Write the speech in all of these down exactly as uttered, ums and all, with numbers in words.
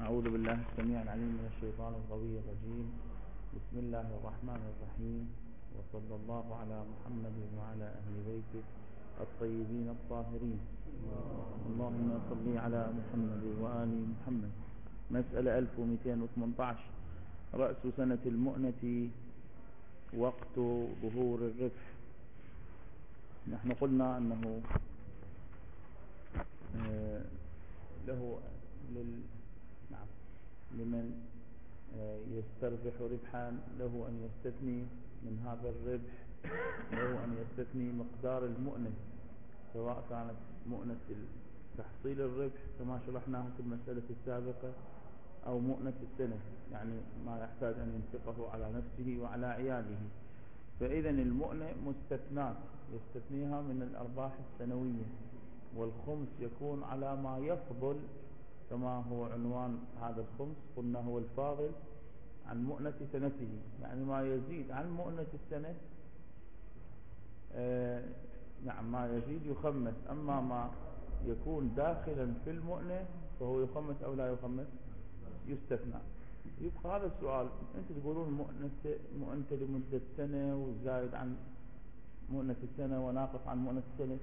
أعوذ بالله السميع العليم من الشيطان القوي الرجيم. بسم الله الرحمن الرحيم، وصلى الله على محمد وعلى أهل بيته الطيبين الطاهرين. اللهم صل على محمد وآل محمد. مسألة ألف ومئتين وثمانية عشر. رأس سنة المؤنة وقت ظهور الربح. نحن قلنا أنه له لل... نعم لمن يستربح ربحا له أن يستثني من هذا الربح، له أن يستثني مقدار المؤنة، سواء كانت مؤنة تحصيل الربح كما شرحناه في المسألة السابقة، أو مؤنة السنة، يعني ما يحتاج أن ينفقه على نفسه وعلى عياله. فإذا المؤنة مستثنات يستثنيها من الأرباح السنوية، والخمس يكون على ما يفضل، كما هو عنوان هذا الخمس. قلنا هو الفاضل عن مؤنة سنته، يعني ما يزيد عن مؤنة السنة آه نعم ما يزيد يخمس. أما ما يكون داخلا في المؤنة فهو يخمس أو لا يخمس، يستثنى. يبقى هذا السؤال، أنت تقولون مؤنة مؤنة لمدة سنة وزايد عن مؤنة السنة وناقص عن مؤنة السنة.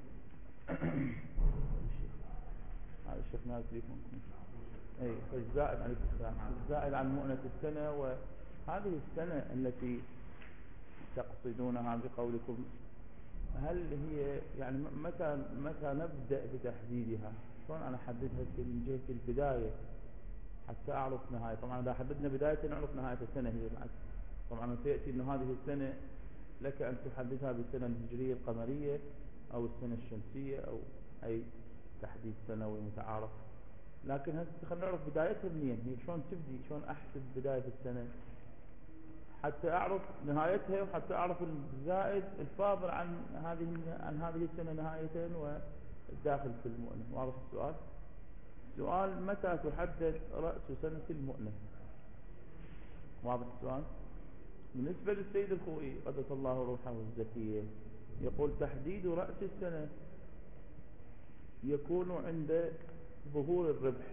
هذا الشيخ ناس ليكم اي فالزائد عليك السلام الزائد عن مؤنة السنة. وهذه السنة التي تقصدونها بقولكم، هل هي يعني متى متى نبدأ بتحديدها؟ شلون انا احددها من جهة البداية حتى اعرف نهاية؟ طبعا اذا حددنا بداية نعرف نهاية السنة هي بعد. طبعا سيأتي انه هذه السنة لك ان تحددها بالسنة الهجرية القمرية او السنة الشمسية او اي تحديد سنوي متعارف. لكن خلينا نعرف بدايتها منين، هي شلون تبدي، شلون احسب بداية السنة حتى اعرف نهايتها، وحتى اعرف الزائد الفاضل عن هذه عن هذه السنة نهاية والداخل في المؤنة. واضح السؤال؟ سؤال متى تحدد رأس سنة المؤنة؟ واضح السؤال؟ بالنسبة للسيد الخوئي قدس الله روحه الزكية، يقول تحديد رأس السنة يكون عند ظهور الربح،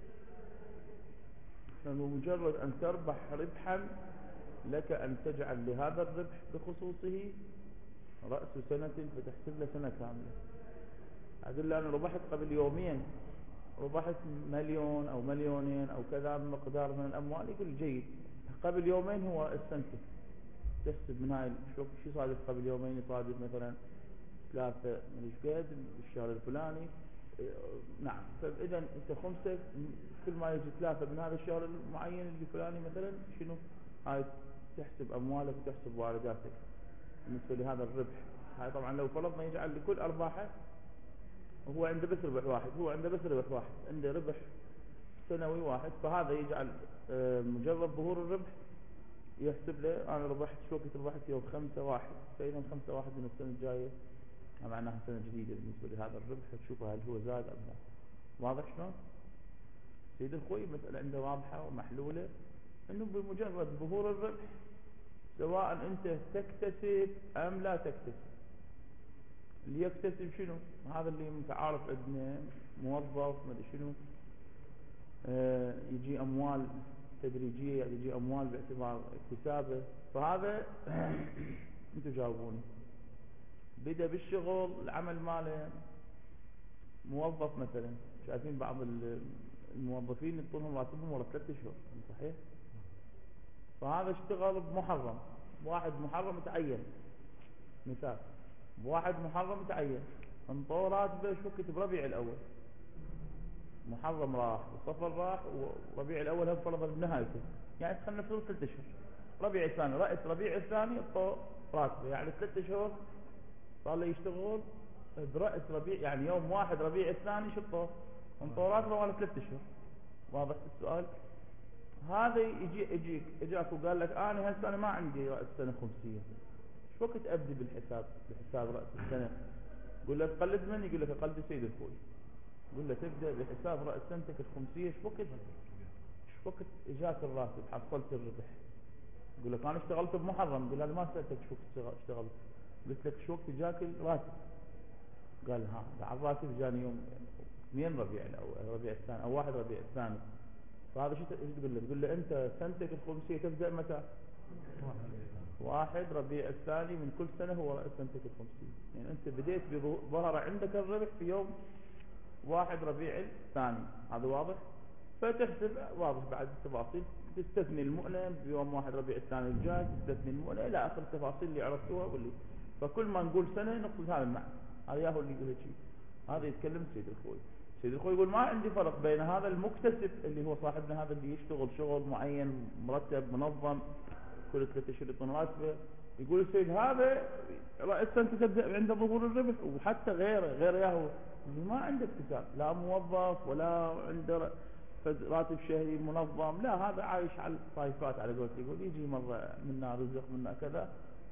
لأنه مجرد أن تربح ربحا لك أن تجعل لهذا الربح بخصوصه رأس سنة فتحسب له سنة كاملة. أدل أنا ربحت قبل يومين، ربحت مليون أو مليونين أو كذا مقدار من الأموال، يقول جيد، قبل يومين هو السنة، تحسب من هاي شو شو صادف قبل يومين، يصادف مثلا ثلاثة من الشقاد الشهر الفلاني. نعم، فإذا أنت خمسة كل ما يجي ثلاثة من هذا الشهر المعين الفلاني مثلا، شنو هاي؟ تحسب أموالك وتحسب وارداتك بالنسبة لهذا الربح. هاي طبعا لو فرضنا يجعل لكل أرباحه، هو عنده بس ربح واحد، هو عنده بس ربح واحد، عنده ربح سنوي واحد، فهذا يجعل مجرد ظهور الربح يحسب له أنا ربحت شو وقت ربحت يوم خمسة واحد، فإذا خمسة واحد من السنة الجاية معناها سنة جديدة بالنسبة لهذا الربح، تشوفها هل هو زاد أم لا. واضح شلون؟ سيد الخوي مسألة عنده واضحة ومحلولة، انه بمجرد ظهور الربح سواء انت تكتسب ام لا تكتسب. اللي يكتسب شنو؟ هذا اللي متعارف عندنا موظف ما ادري شنو، آه يجي اموال تدريجية، يجي اموال باعتبار اكتسابه، فهذا انتوا جاوبوني. بدأ بالشغل العمل ماله موظف مثلا، شايفين بعض الموظفين يعطونهم راتبهم ورا ثلاثة اشهر، صحيح؟ فهذا اشتغل بمحرم، واحد محرم متعين مثال، بواحد محرم متعين، انطوه راتبه شو وقت؟ بربيع الاول. محرم راح وصفر راح وربيع الاول هم فرضا بنهايته، يعني خلينا نفرض ثلاثة اشهر. ربيع الثاني رأس ربيع الثاني انطوه راتبه، يعني ثلاثة اشهر صار له يشتغل برأس ربيع، يعني يوم واحد ربيع الثاني شطه انطوه راتبه ولا ثلاثة اشهر. واضح السؤال؟ هذا يجي يجيك اجاك وقال لك انا هسه انا ما عندي رأس سنة خمسية، شو وقت ابدي بالحساب بحساب رأس السنة؟ قول له تقلد من؟ يقول لك اقلد السيد الخوي. قول له تبدا بحساب رأس سنتك الخمسية، شو وقت شو وقت اجاك الراتب حصلت الربح؟ يقول لك انا اشتغلت بمحرم. قول له ما سالتك شو وقت اشتغلت، قلت لك شو وقت اجاك الراتب؟ قال ها الراتب جاني يوم اثنين ربيع الاول ربيع الثاني او واحد ربيع الثاني. فهذا شو تقول له؟ تقول له انت سنتك الخمسيه تبدا متى؟ واحد ربيع الثاني من كل سنه هو راس سنتك الخمسيه. يعني انت بديت بظهر عندك الربح في يوم واحد ربيع الثاني، هذا واضح؟ فتحسب واضح بعد التفاصيل، تستثني المؤنة بيوم واحد ربيع الثاني الجاي، تستثني المؤنة الى اخر التفاصيل اللي عرفتوها واللي، فكل ما نقول سنة نقصد هذا المعنى. هذا ياهو اللي يقول شيء، هذا يتكلم سيد الخوي. سيد الخوي يقول ما عندي فرق بين هذا المكتسب اللي هو صاحبنا هذا اللي يشتغل شغل معين مرتب منظم كل ثلاثة اشهر يعطون راتبه، يقول السيد هذا رأس سنة تبدأ عند ظهور الربح، وحتى غيره غير ياهو ما عنده اكتساب، لا موظف ولا عنده راتب شهري منظم، لا هذا عايش على الطايفات على قولته، يقول يجي مرة منا رزق منا كذا.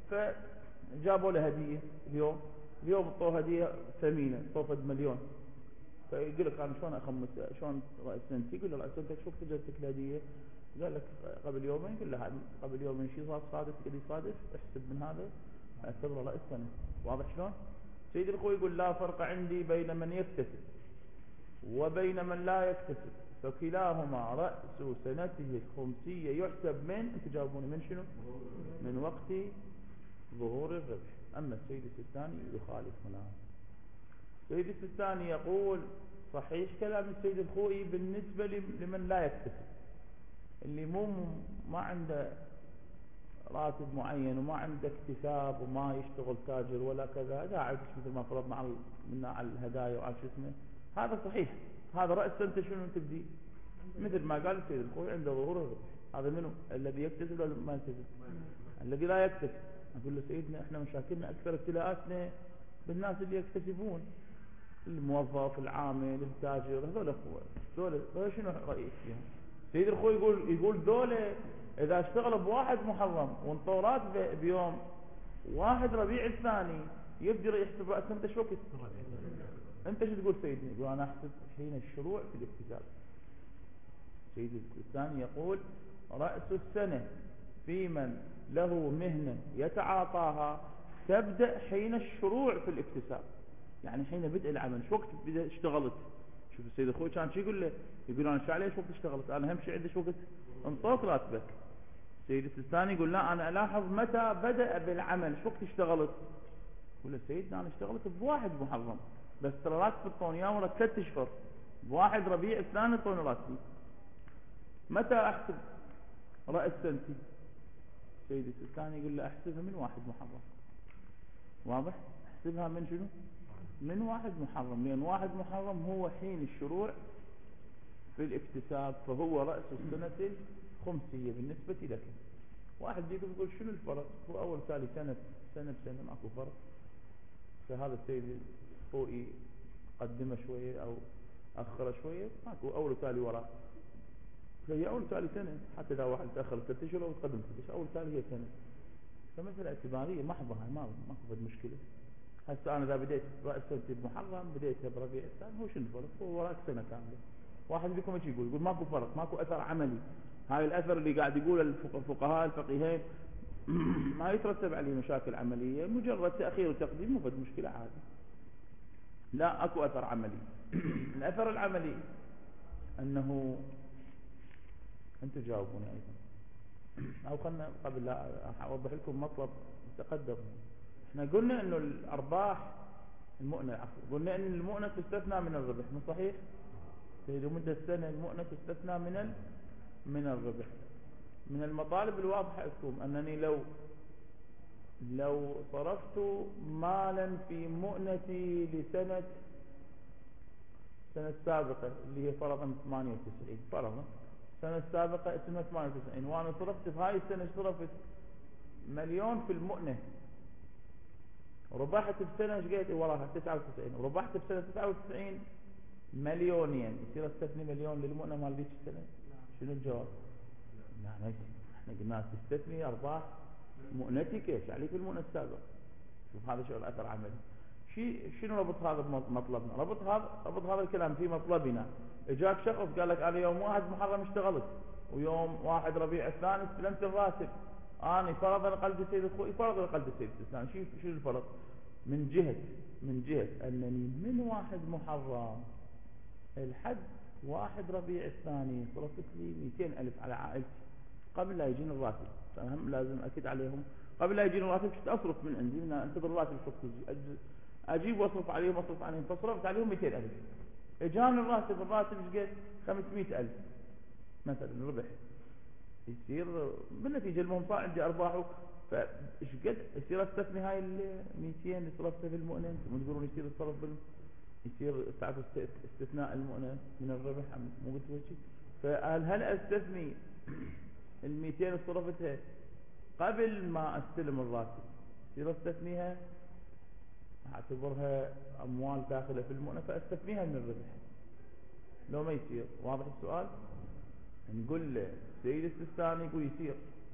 فجابوا له هدية اليوم، اليوم اعطوه هدية ثمينة صوفد مليون، فيقول لك انا شلون اخمس شلون رأس سنتي؟ يقول له رأس سنتك شوف جبتك الهدية، قال لك قبل يومين، يقول له قبل يومين شيء صار صادف كذا يصادف، احسب من هذا اعتبره رأس سنة. واضح شلون؟ سيد الخوي يقول لا فرق عندي بين من يكتسب وبين من لا يكتسب، فكلاهما رأس سنته الخمسية يحسب من، انت جاوبوني من شنو؟ من وقت ظهور الربح. اما السيد السيستاني يخالف هنا. السيد السيستاني يقول صحيح كلام السيد الخوئي بالنسبة لمن لا يكتسب، اللي مو ما عنده راتب معين وما عنده اكتساب وما يشتغل تاجر ولا كذا، قاعد مثل ما فرضنا على من على الهدايا وعلى شو اسمه، هذا صحيح. هذا رأس سنته شنو تبدي؟ مثل ما قال السيد الخوئي عند ظهور الربح. هذا منو؟ الذي يكتسب ولا ما يكتسب؟ الذي لا يكتسب. أقول له سيدنا احنا مشاكلنا أكثر ابتلاءاتنا بالناس اللي يكتسبون، الموظف العامل التاجر، هذول هذول هذول شنو رأيك فيهم؟ سيد الخوي يقول يقول ذولا إذا اشتغل بواحد محرم وانطوا راتبه بيوم واحد ربيع الثاني يقدر يحسب رأس سنته شو وقت؟ أنت شو تقول سيدنا؟ يقول أنا أحسب حين الشروع في الاكتساب. سيد الثاني يقول رأس السنة في من له مهنة يتعاطاها تبدأ حين الشروع في الاكتساب، يعني حين بدء العمل. شو وقت بدأ اشتغلت؟ شوف السيد الخوي كان شو يقول له؟ يقول انا شو عليه شو وقت اشتغلت؟ انا اهم شيء عندي شو وقت انطوك راتبك. السيد السيستاني يقول لا انا الاحظ متى بدأ بالعمل، شو وقت اشتغلت؟ يقول له سيدنا انا اشتغلت بواحد محرم بس ترى راتب الطون يا ورا ثلاث اشهر، بواحد ربيع الثاني طون راتبي، متى احسب رأس سنتي؟ السيد السيستاني يقول له احسبها من واحد محرم. واضح؟ احسبها من شنو؟ من واحد محرم، لأن واحد محرم هو حين الشروع في الاكتساب، فهو رأس السنة الخمسية بالنسبة لك. واحد يقول يقول شنو الفرق؟ هو أول تالي سنة سنة بسنة ماكو فرق. فهذا السيد الخوئي قدمه شوية أو أخر شوية، ماكو أول تالي وراء، فهي أول تالي سنة، حتى إذا واحد تأخر ثلاثة أشهر أو تقدم ثلاثة أشهر، أول تالي هي سنة، فمثل اعتبارية محضة، ما ماكو فد مشكلة. هسه أنا إذا بديت رأس سنتي بمحرم بديتها بربيع الثاني، هو شنو الفرق؟ هو وراك سنة كاملة. واحد بيكم ايش يقول؟ يقول ماكو فرق، ماكو أثر عملي. هاي الأثر اللي قاعد يقوله الفقهاء الفقيهين ما يترتب عليه مشاكل عملية، مجرد تأخير وتقديم مو فد مشكلة عادي. لا أكو أثر عملي. الأثر العملي أنه أنتم جاوبوني أيضا، أو خلنا قبل لا أوضح لكم مطلب تقدم. احنا قلنا انه الارباح المؤنة عفوا قلنا ان المؤنة تستثنى من الربح، مو صحيح؟ في مدة السنة المؤنة تستثنى من ال... من الربح. من المطالب الواضحة لكم انني لو لو صرفت مالا في مؤنتي لسنة سنة سابقة اللي هي فرضا ثمانية وتسعين، فرضا سنة سابقة اسمها ثمانية وتسعين، وانا صرفت في هاي السنة صرفت مليون في المؤنة، ربحت بسنة ايش قلت وراها تسعة وتسعين، وربحت بسنة تسعة وتسعين مليونين، يصير استثني مليون للمؤنة مال ذيك السنة؟ شنو الجواب؟ لا ما يصير. احنا قلنا تستثني ارباح مؤنتك ايش عليك بالمؤنة السابقة. شوف هذا شغل اثر عملي. شيء شنو ربط هذا بمطلبنا؟ ربط هذا ربط هذا الكلام في مطلبنا. اجاك شخص قال لك انا يوم واحد محرم اشتغلت ويوم واحد ربيع الثاني استلمت الراتب، أنا فرضا قلب السيد الخوئي فرضا قلب السيد السيستاني. شو شو الفرق؟ من جهة من جهة أنني من واحد محرم الحد واحد ربيع الثاني صرفت لي مئتين ألف على عائلتي قبل لا يجيني الراتب. فهم لازم أكيد عليهم قبل لا يجيني الراتب شت أصرف من عندي من أنتظر الراتب شت أجيب وأصرف عليهم أصرف عليهم فصرفت عليهم مئتين ألف. إجاني الراتب الراتب إيش قد خمسمئة ألف مثلا ربح يصير بالنتيجة المهم صار عندي أرباح. فإيش قد يصير استثني هاي ال مئتين اللي صرفتها في المؤنة. انتم تقولون يصير الصرف بال يصير تعرفوا استثناء المؤنة من الربح مو قلت وجهي. فهل هل استثني ال مئتين اللي صرفتها قبل ما استلم الراتب يصير استثنيها اعتبرها اموال داخله في المؤنة فاستثنيها من الربح لو ما يصير؟ واضح السؤال؟ نقول له سيد السيستاني يقول يصير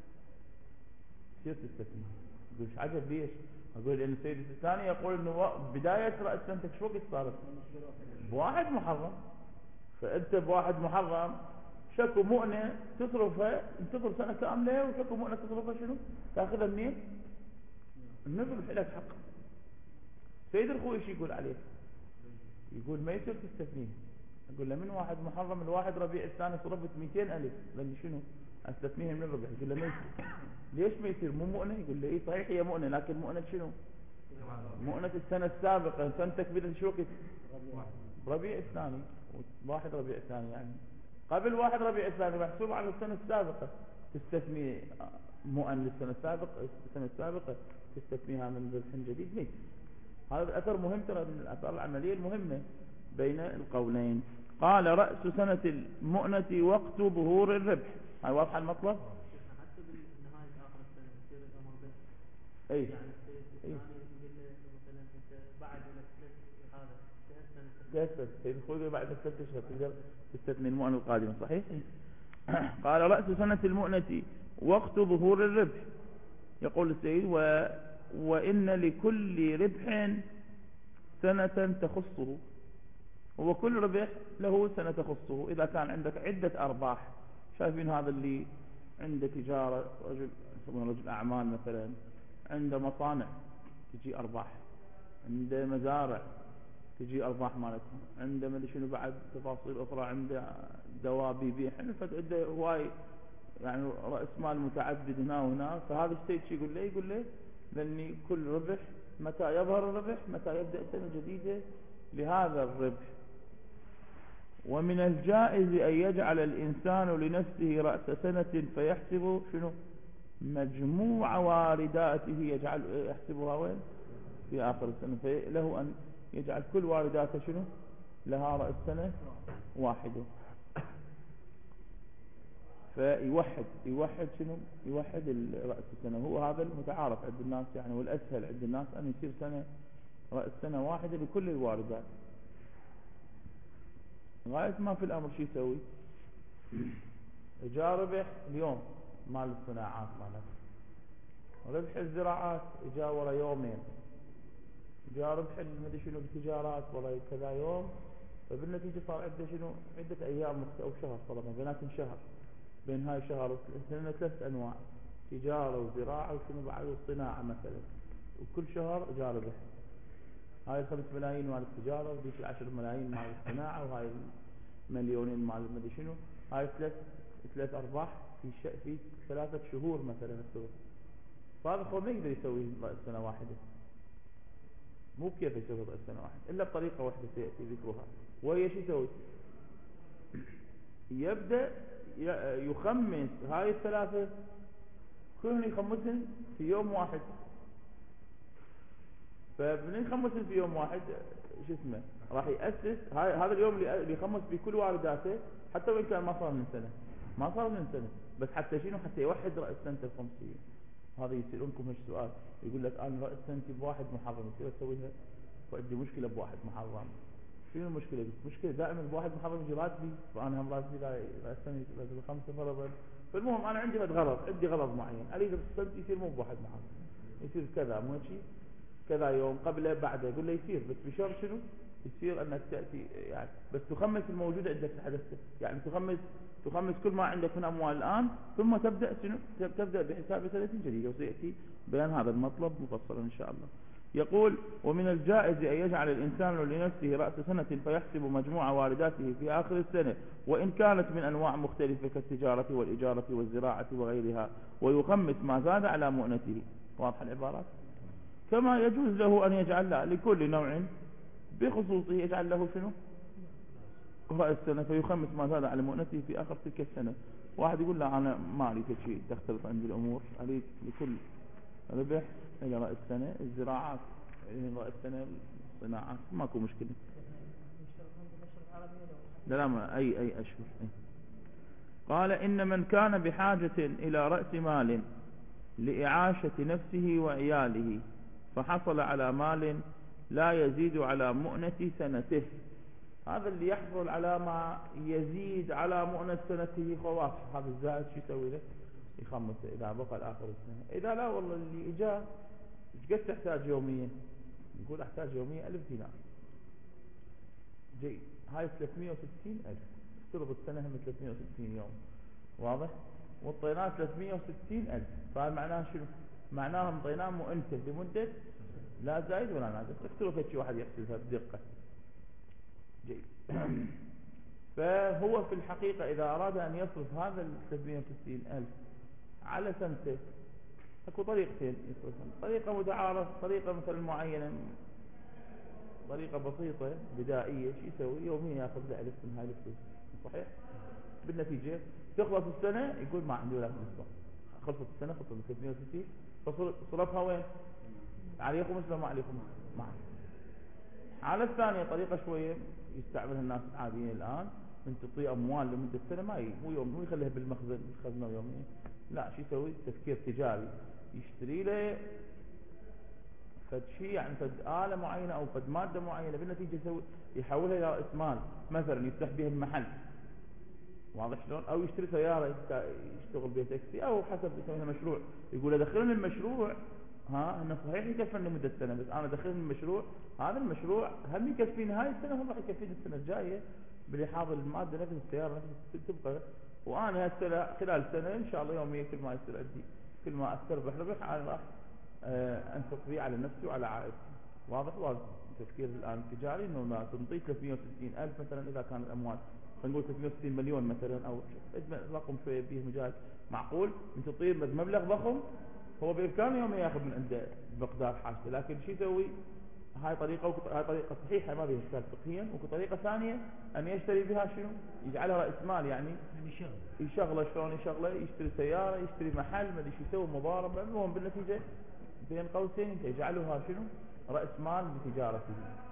يصير تستثني. يقول ايش عجب ليش؟ اقول لان السيد السيستاني يقول انه بدايه راس سنتك شو وقت صارت؟ بواحد محرم. فانت بواحد محرم شكو مؤنه تصرفها انتظر سنه كامله وشكو مؤنه تصرفها شنو؟ تاخذها منين؟ من الربح لك حق. سيد الخوي ايش يقول عليه؟ يقول ما يصير تستثنيه. اقول له من واحد محرم الواحد ربيع الثاني صرفت مئتين ألف لان شنو استثنيها من الربح. يقول له ما يصير. ليش ما يصير؟ مو مؤنه؟ يقول له اي صحيح هي مؤنه لكن مؤنه شنو؟ مؤنه السنه السابقه. سنتك بدت شو وقت؟ ربيع الثاني واحد ربيع الثاني يعني قبل واحد ربيع الثاني محسوب على السنه السابقه تستثني مؤن للسنه السابقه السنه السابقه تستثنيها من ربح جديد. ليش؟ هذا الأثر مهم ترى من الآثار العملية المهمة بين القولين. قال رأس سنة المؤنة وقت ظهور الربح. هاي واضحة المطلب؟ حتى بالنهاية آخر السنة يصير الأمر بس أي يعني الثاني مثلا أنت بعد هذا تهسن سيد الخوي بعد ثلاث أشهر تقدر تستثني المؤنة القادمة. صحيح؟ قال رأس سنة المؤنة وقت ظهور الربح. يقول السيد و وإن لكل ربح سنة تخصه. وكل ربح له سنة تخصه. إذا كان عندك عدة أرباح شايفين هذا اللي عنده تجارة رجل يسمونه رجل أعمال مثلا عنده مصانع تجي أرباح عنده مزارع تجي أرباح مالتهم عنده ما شنو بعد تفاصيل أخرى عنده دواب يبيع عنده هواي يعني رأس مال متعدد هنا وهنا. فهذا الشيء يقول له يقول له لأن كل ربح متى يظهر الربح متى يبدأ سنة جديدة لهذا الربح. ومن الجائز أن يجعل الإنسان لنفسه رأس سنة فيحسب شنو مجموع وارداته يجعل يحسبها وين في آخر السنة. فله أن يجعل كل وارداته شنو لها رأس سنة واحدة. فيوحد يوحد شنو يوحد رأس السنة. هو هذا المتعارف عند الناس يعني والأسهل عند الناس أن يصير سنة رأس سنة واحدة لكل الواردات. غاية ما في الأمر شو يسوي؟ جاء ربح اليوم مال الصناعات مالت ربح الزراعات جاء ورا يومين جاء ربح المدري شنو التجارات ورا كذا يوم. فبالنتيجة صار عدة شنو عدة أيام أو شهر طبعا بيناتهم شهر بين هاي شهر سنة ثلاث أنواع تجارة وزراعة وشنو بعد الصناعة مثلا وكل شهر جاء ربح. هاي الخمس ملايين مال التجارة وديك العشر ملايين مال الصناعة وهاي مليونين مال المدري شنو. هاي ثلاث ثلاث أرباح في ش... في ثلاثة شهور مثلا السوق. فهذا هو ما يقدر يسوي رأس سنة واحدة. مو كيف يسوي رأس سنة واحدة إلا بطريقة واحدة سيأتي ذكرها وهي شو يسوي؟ يبدأ يخمس هاي الثلاثة كلهم يخمسن في يوم واحد. فمن يخمسن في يوم واحد شو اسمه راح يأسس هاي هذا اليوم اللي يخمس بكل وارداته حتى وإن كان ما صار من سنة ما صار من سنة بس حتى شنو حتى يوحد رأس سنة الخمسية. هذا يسألونكم هالسؤال سؤال يقول لك أنا رأس سنتي بواحد محرم يصير أسويها وعندي مشكلة بواحد محرم. شنو المشكلة دي؟ مشكلة دائما بواحد محرم يجي راتبي وأنا هم راتبي رأس سنة لازم خمسة فرضا. فالمهم أنا عندي غرض عندي غرض معين أريد السنة يصير مو بواحد محرم يصير كذا مو شيء كذا يوم قبله بعده. يقول له يصير بس بشرط شنو يصير أنك تأتي يعني بس تخمس الموجود عندك في حدثك يعني تخمس تخمس كل ما عندك من أموال الآن ثم تبدأ شنو تبدأ بحساب سنة جديدة. وسيأتي بيان هذا المطلب مفصلا إن شاء الله. يقول ومن الجائز أن يجعل الإنسان لنفسه رأس سنة فيحسب مجموع وارداته في آخر السنة وإن كانت من أنواع مختلفة كالتجارة والإجارة والزراعة وغيرها ويخمس ما زاد على مؤنته. واضح العبارات؟ كما يجوز له أن يجعل لكل نوع بخصوصه يجعل له شنو رأس السنة فيخمس ما زاد على مؤنته في آخر تلك السنة. واحد يقول لا أنا ما أريد شيء تختلط عندي الأمور، أريد لكل ربح إلى رأس السنة الزراعات إلى رأس السنة الصناعات ماكو مشكلة. لا لا ما أي أي أشهر. أي. قال إن من كان بحاجة إلى رأس مال لإعاشة نفسه وعياله فحصل على مال لا يزيد على مؤنة سنته، هذا اللي يحصل على ما يزيد على مؤنة سنته خلاص هذا الزائد شو يسوي له؟ يخمسه إذا بقى الآخر السنة. إذا لا والله اللي إجاه إيش قد تحتاج يوميا؟ نقول أحتاج يوميا ألف دينار. جيد، هاي ثلاثمئة وستين ألف، افترض السنة هم ثلاثمئة وستين يوم، واضح؟ والطينات ثلاثمئة وستين ألف، فهذا معناه شنو؟ معناه مطيناه مؤنته لمدة لا زايد ولا ناقص. افترض هيك واحد يحسبها بدقة. جيد. فهو في الحقيقة إذا أراد أن يصرف هذا ال ثلاثمئة وستين ألف على سنته اكو طريقتين يصرفها، طريقة متعارف، طريقة مثلا معينة، طريقة بسيطة بدائية، شو يسوي؟ يوميا ياخذ له ألف من هاي الفلوس، صحيح؟ بالنتيجة تخلص السنة يقول ما عندي ولا فلوس، خلصت السنة خلصت ثلاثمئة وستين فصرفها وين؟ عليه خمس ولا ما عليه خمس؟ ما عليه. الحالة الثانية طريقة شوية يستعملها الناس العاديين الآن، من تعطيه أموال لمدة سنة ما ي... مو يوم مو يخليها بالمخزن الخزنة يوميا، لا شو يسوي؟ تفكير تجاري، يشتري له فد شيء يعني فد آلة معينة أو فد مادة معينة، بالنتيجة يسوي يحولها إلى رأس مال، مثلا يفتح بها المحل، واضح شلون؟ أو يشتري سيارة يشتغل بها تاكسي، أو حسب يسويها مشروع، يقول أدخلني المشروع ها انه صحيح يكفيني مدة سنة بس انا دخلني المشروع، هذا المشروع هم يكفيني هاي السنة هم راح يكفيني السنة الجاية بلحاظ المادة نفس السيارة نفس تبقى، وانا هالسنة خلال سنة ان شاء الله يوميا كل ما يصير عندي كل ما استربح ربح انا راح انفق به على نفسي وعلى عائلتي. واضح؟ واضح التفكير الان التجاري انه ما تنطيك ثلاثمئة وستين ألف مثلا اذا كان الاموال خلينا نقول ثلاثمئة وستين مليون مثلا او رقم شوية فيه مجال معقول انت تعطيه مبلغ ضخم، هو بإمكانه يوم ياخذ من عنده بمقدار حاجته، لكن شو يسوي؟ هاي طريقة هاي طريقة صحيحة ما بيها إشكال فقهيا، وطريقة ثانية أن يشتري بها شنو؟ يجعلها رأس مال، يعني يشغله شلون يشغله؟ يشتري سيارة، يشتري محل، ما أدري شو يسوي، مضاربة، المهم بالنتيجة بين قوسين انت يجعلها شنو؟ رأس مال بتجارته.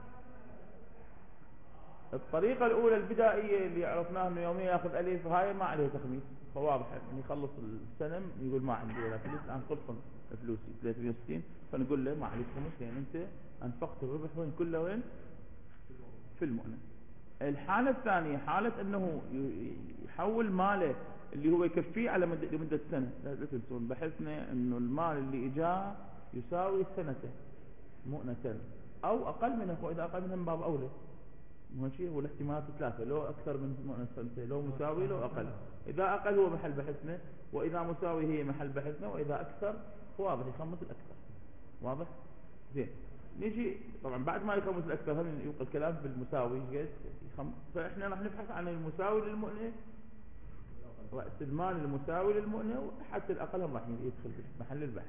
الطريقة الأولى البدائية اللي عرفناها إنه يوميا ياخذ ألف، هاي ما عليه تخميس، فواضح يعني يخلص السنة يقول ما عندي ولا فلوس، الآن خلصن فلوسي ثلاثمئة وستين، فنقول له ما عليك خمس لأن أنت أنفقت الربح وين كله وين؟ في المؤنة. الحالة الثانية حالة أنه يحول ماله اللي هو يكفيه على مدة لمدة سنة، لا تنسون بحثنا أنه المال اللي إجاه يساوي سنته مؤنة أو أقل منه، وإذا أقل منه من باب أولى، ماشي؟ هو الاحتمالات ثلاثة، لو أكثر من سنتين، لو مساوي لو أقل. إذا أقل هو محل بحثنا، وإذا مساوي هي محل بحثنا، وإذا أكثر واضح يخمس الأكثر. واضح؟ زين. نيجي طبعا بعد ما يخمس الأكثر هم يبقى الكلام بالمساوي يخم... فإحنا راح نبحث عن المساوي للمؤنة، رأس المال المساوي للمؤنة، وحتى الأقل هم راح يدخل محل البحث.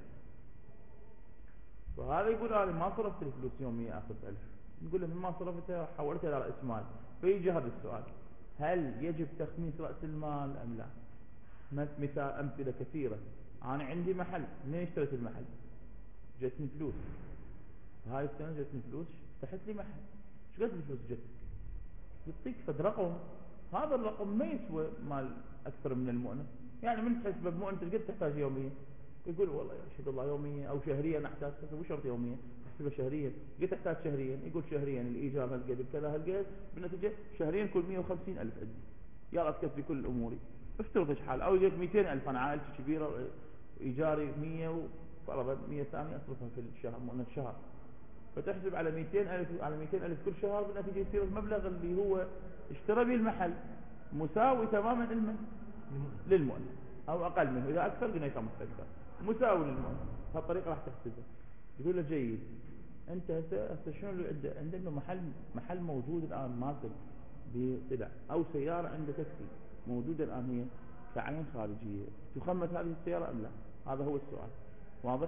وهذا يقول أنا ما صرفت الفلوس يوميا أخذ ألف، نقول له ما صرفتها حولتها إلى رأس مال، فيجي هذا السؤال: هل يجب تخميس رأس المال أم لا؟ مثال أمثلة كثيرة. أنا عندي محل، منين اشتريت المحل؟ جتني فلوس، هاي السنة جتني فلوس، فتحت لي محل، ايش قد الفلوس جتك؟ يعطيك فد رقم، هذا الرقم ما يسوى مال أكثر من المؤنة، يعني من تحسب بمؤنة قد تحتاج يوميا؟ يقول والله يشهد الله يوميا أو شهريا أحتاج، مو شرط يوميا، تحسبه شهريا، قد تحتاج شهريا؟ يقول شهريا الإيجار هالقد كذا هالقد، بالنتيجة شهريا كل مئة وخمسين ألف أدي، يلا تكفي كل أموري. افترض ايش حال، أو يجيك مئتين ألف، أنا عائلتي كبيرة إيجاري مئة وفرضا مئة ثانية أصرفها في الشهر مؤنة الشهر، فتحسب على مئتين ألف على مئتين ألف كل شهر، بالنتيجة يصير المبلغ اللي هو اشترى به المحل مساوي تماما للمن للمؤنة أو أقل منه، إذا أكثر قلنا خمسة أكثر مساوي للمؤنة. بهالطريقة راح تحسبها. يقول له جيد، انت هسه هسه شنو اللي عنده؟ عندك محل محل موجود الان ماكل بسلع، او سياره عنده تاكسي موجوده الان هي كعين خارجيه، تخمس هذه السياره ام لا؟ هذا هو السؤال. واضح؟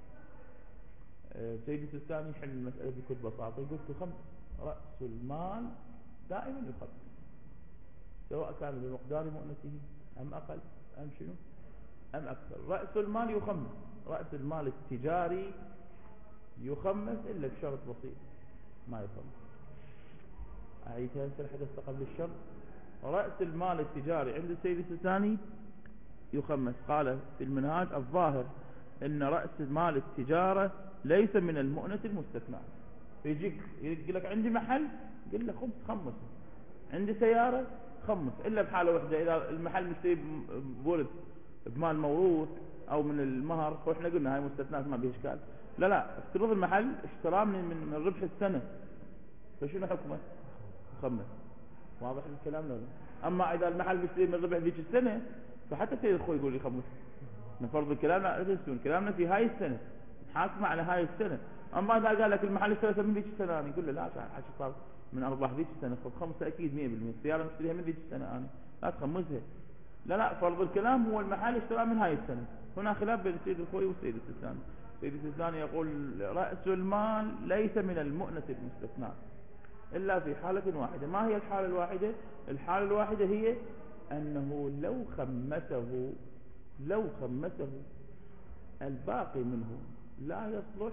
أه سيدي الثاني يحل المساله بكل بساطه، يقول تخمس راس المال دائما يخمس، سواء كان بمقدار مؤنته ام اقل ام شنو ام اكثر. راس المال يخمس، راس المال التجاري يخمس الا بشرط بسيط ما يخمس. اعيدها هسه الحدث قبل الشرط. راس المال التجاري عند السيد السيستاني يخمس. قال في المنهاج الظاهر ان راس مال التجاره ليس من المؤنة المستثنى. يجيك يقول لك عندي محل، قل له خمس خمس، عندي سياره خمس، الا بحاله واحده اذا المحل مشتري بورد بمال موروث او من المهر، واحنا قلنا هاي مستثنات ما بيها اشكال. لا لا افترض المحل اشتراه من من ربح السنه، فشنو حكمه؟ خمس. واضح الكلام لا؟ اما اذا المحل بيشتري من ربح ذيك السنه فحتى سيد اخوي يقول لي خمس. نفرض الكلام لا تنسون كلامنا في هاي السنه، حاكمه على هاي السنه. اما اذا قال لك المحل اشترى من ذيك السنه، انا يقول له لا حكي صار من ارباح ذيك السنه، خذ خمسه اكيد مية بالمية، السياره مشتريها من ذيك السنه انا، لا تخمسها. لا لا فرض الكلام هو المحل اشترى من هاي السنه. هنا خلاف بين السيد الخوي والسيد السيستاني. السيد السيستاني يقول راس المال ليس من المؤنة المستثنى الا في حاله واحده. ما هي الحاله الواحده؟ الحاله الواحده هي انه لو خمسه لو خمسه الباقي منه لا يصلح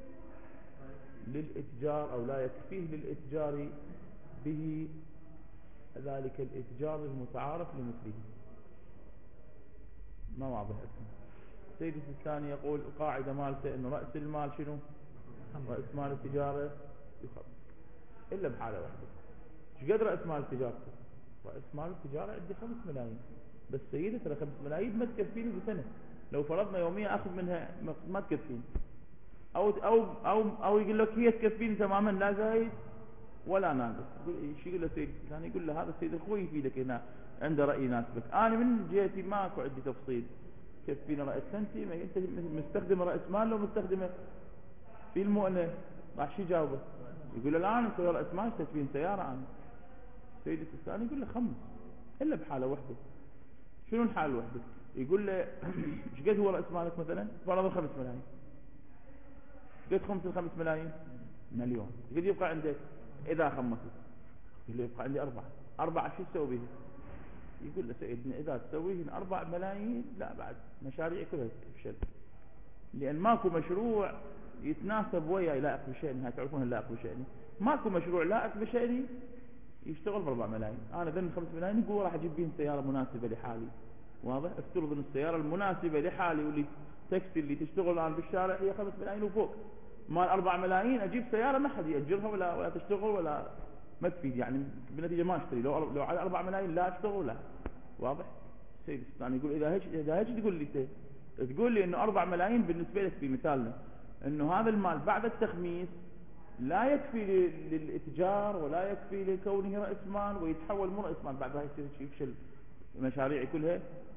للاتجار او لا يكفيه للاتجار به ذلك الاتجار المتعارف لمثله. ما واضح اسمه. السيد الثاني يقول القاعدة مالته انه رأس المال شنو؟ رأس مال التجارة يخمس الا بحالة واحدة. ايش قد رأس مال التجارة؟ رأس مال التجارة عندي خمس ملايين، بس سيدة ترى خمس ملايين ما تكفيني بسنة، لو فرضنا يوميا اخذ منها ما تكفيني. او او او او يقول لك هي تكفيني تماما لا زايد ولا ناقص. ايش يقول له السيد الثاني؟ يقول له هذا السيد اخوي يفيدك هنا عنده رأي يناسبك، انا من جهتي ماكو عندي تفصيل كفينا رأس سنتي. ما انت مستخدم رأس مال لو مستخدمه في المؤنة راح شو يجاوبه؟ يقول له لا انا مسوي رأس مال تكفين سيارة انا. السيد الثاني يقول له خمس الا بحالة واحدة. شنو الحالة الواحدة؟ يقول له ايش قد هو رأس مالك مثلا؟ فرضا خمس ملايين. قد خمس الخمس ملايين؟ مليون. قد يبقى عندك اذا خمست؟ يقول له يبقى عندي اربعة. اربعة شو تسوي بها؟ يقول له سيدنا اذا تسويهن اربع ملايين لا بعد مشاريع كلها تفشل، لان ماكو مشروع يتناسب ويا لائق بشأني. هاي تعرفون اللائق بشأني، ماكو مشروع لائق بشأني يشتغل باربع ملايين. انا ذن خمس ملايين يقول راح اجيب بهم سياره مناسبه لحالي. واضح؟ افترض ان السياره المناسبه لحالي واللي تكسي اللي تشتغل الان بالشارع هي خمس ملايين وفوق، مال اربع ملايين اجيب سياره ما حد ياجرها ولا ولا تشتغل ولا ما تفيد، يعني بالنتيجه ما اشتري. لو لو على اربع ملايين لا اشتغل ولا. واضح؟ السيد الثاني يقول اذا هيك اذا هيك تقول لي تقول لي انه اربع ملايين بالنسبه لك في مثالنا انه هذا المال بعد التخميس لا يكفي للاتجار ولا يكفي لكونه راس مال ويتحول مو راس مال، بعد هاي يصير يفشل مشاريعي كلها.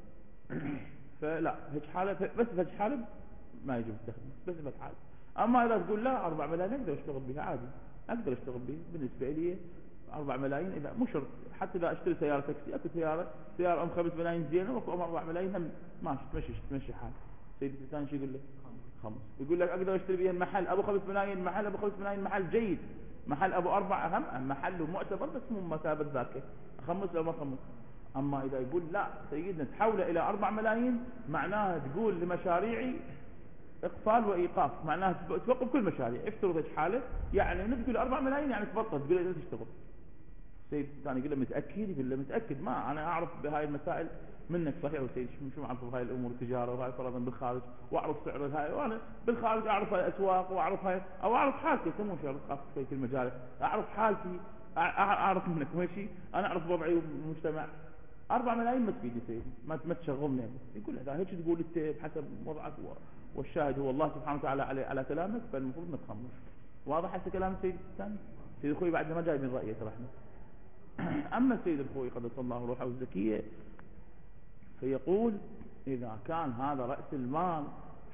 فلا هيك حاله، بس هيك حاله ما يجوز التخميس، بس بهيك حاله. اما اذا تقول لا اربع ملايين اقدر اشتغل بها عادي، اقدر اشتغل بها بالنسبه لي اربع ملايين. اذا مو شرط حتى اذا اشتري سياره تاكسي، اكو سياره سياره ام خمس ملايين زينه واكو ام اربع ملايين هم ماشي تمشي تمشي حال. سيدي الثاني شو يقول لك؟ خمس. يقول لك اقدر اشتري بها المحل ابو خمس ملايين، محل ابو خمس ملايين محل جيد، محل ابو اربع اهم محل معتبر بس مو مثابه ذاك، اخمس لو ما اخمس. اما اذا يقول لا سيدنا تحوله الى اربع ملايين معناها تقول لمشاريعي اقفال وايقاف، معناها توقف كل مشاريع. افترض هيك حاله يعني من تقول اربع ملايين يعني تبطل تقول لا تشتغل. سيد الثاني يقول له متاكد؟ يقول له متاكد، ما انا اعرف بهاي المسائل منك صحيح وسيد شو اعرف بهاي الامور التجاره وهاي فرضا بالخارج واعرف سعر هاي، وانا بالخارج اعرف هاي الاسواق واعرف هاي او اعرف حالتي مو شرط في كل المجال، اعرف حالتي اعرف منك ماشي، انا اعرف وضعي والمجتمع. أربع ملايين ما تفيدني سيدي، ما ما تشغلني. يقول اذا هيك تقول انت بحسب وضعك والشاهد هو الله سبحانه وتعالى على على كلامك فالمفروض ما تخمش. واضح هسه كلام السيد الثاني؟ سيد اخوي بعد ما جاي من رايه ترى احنا. اما السيد الخوي قدس الله روحه الزكيه فيقول اذا كان هذا راس المال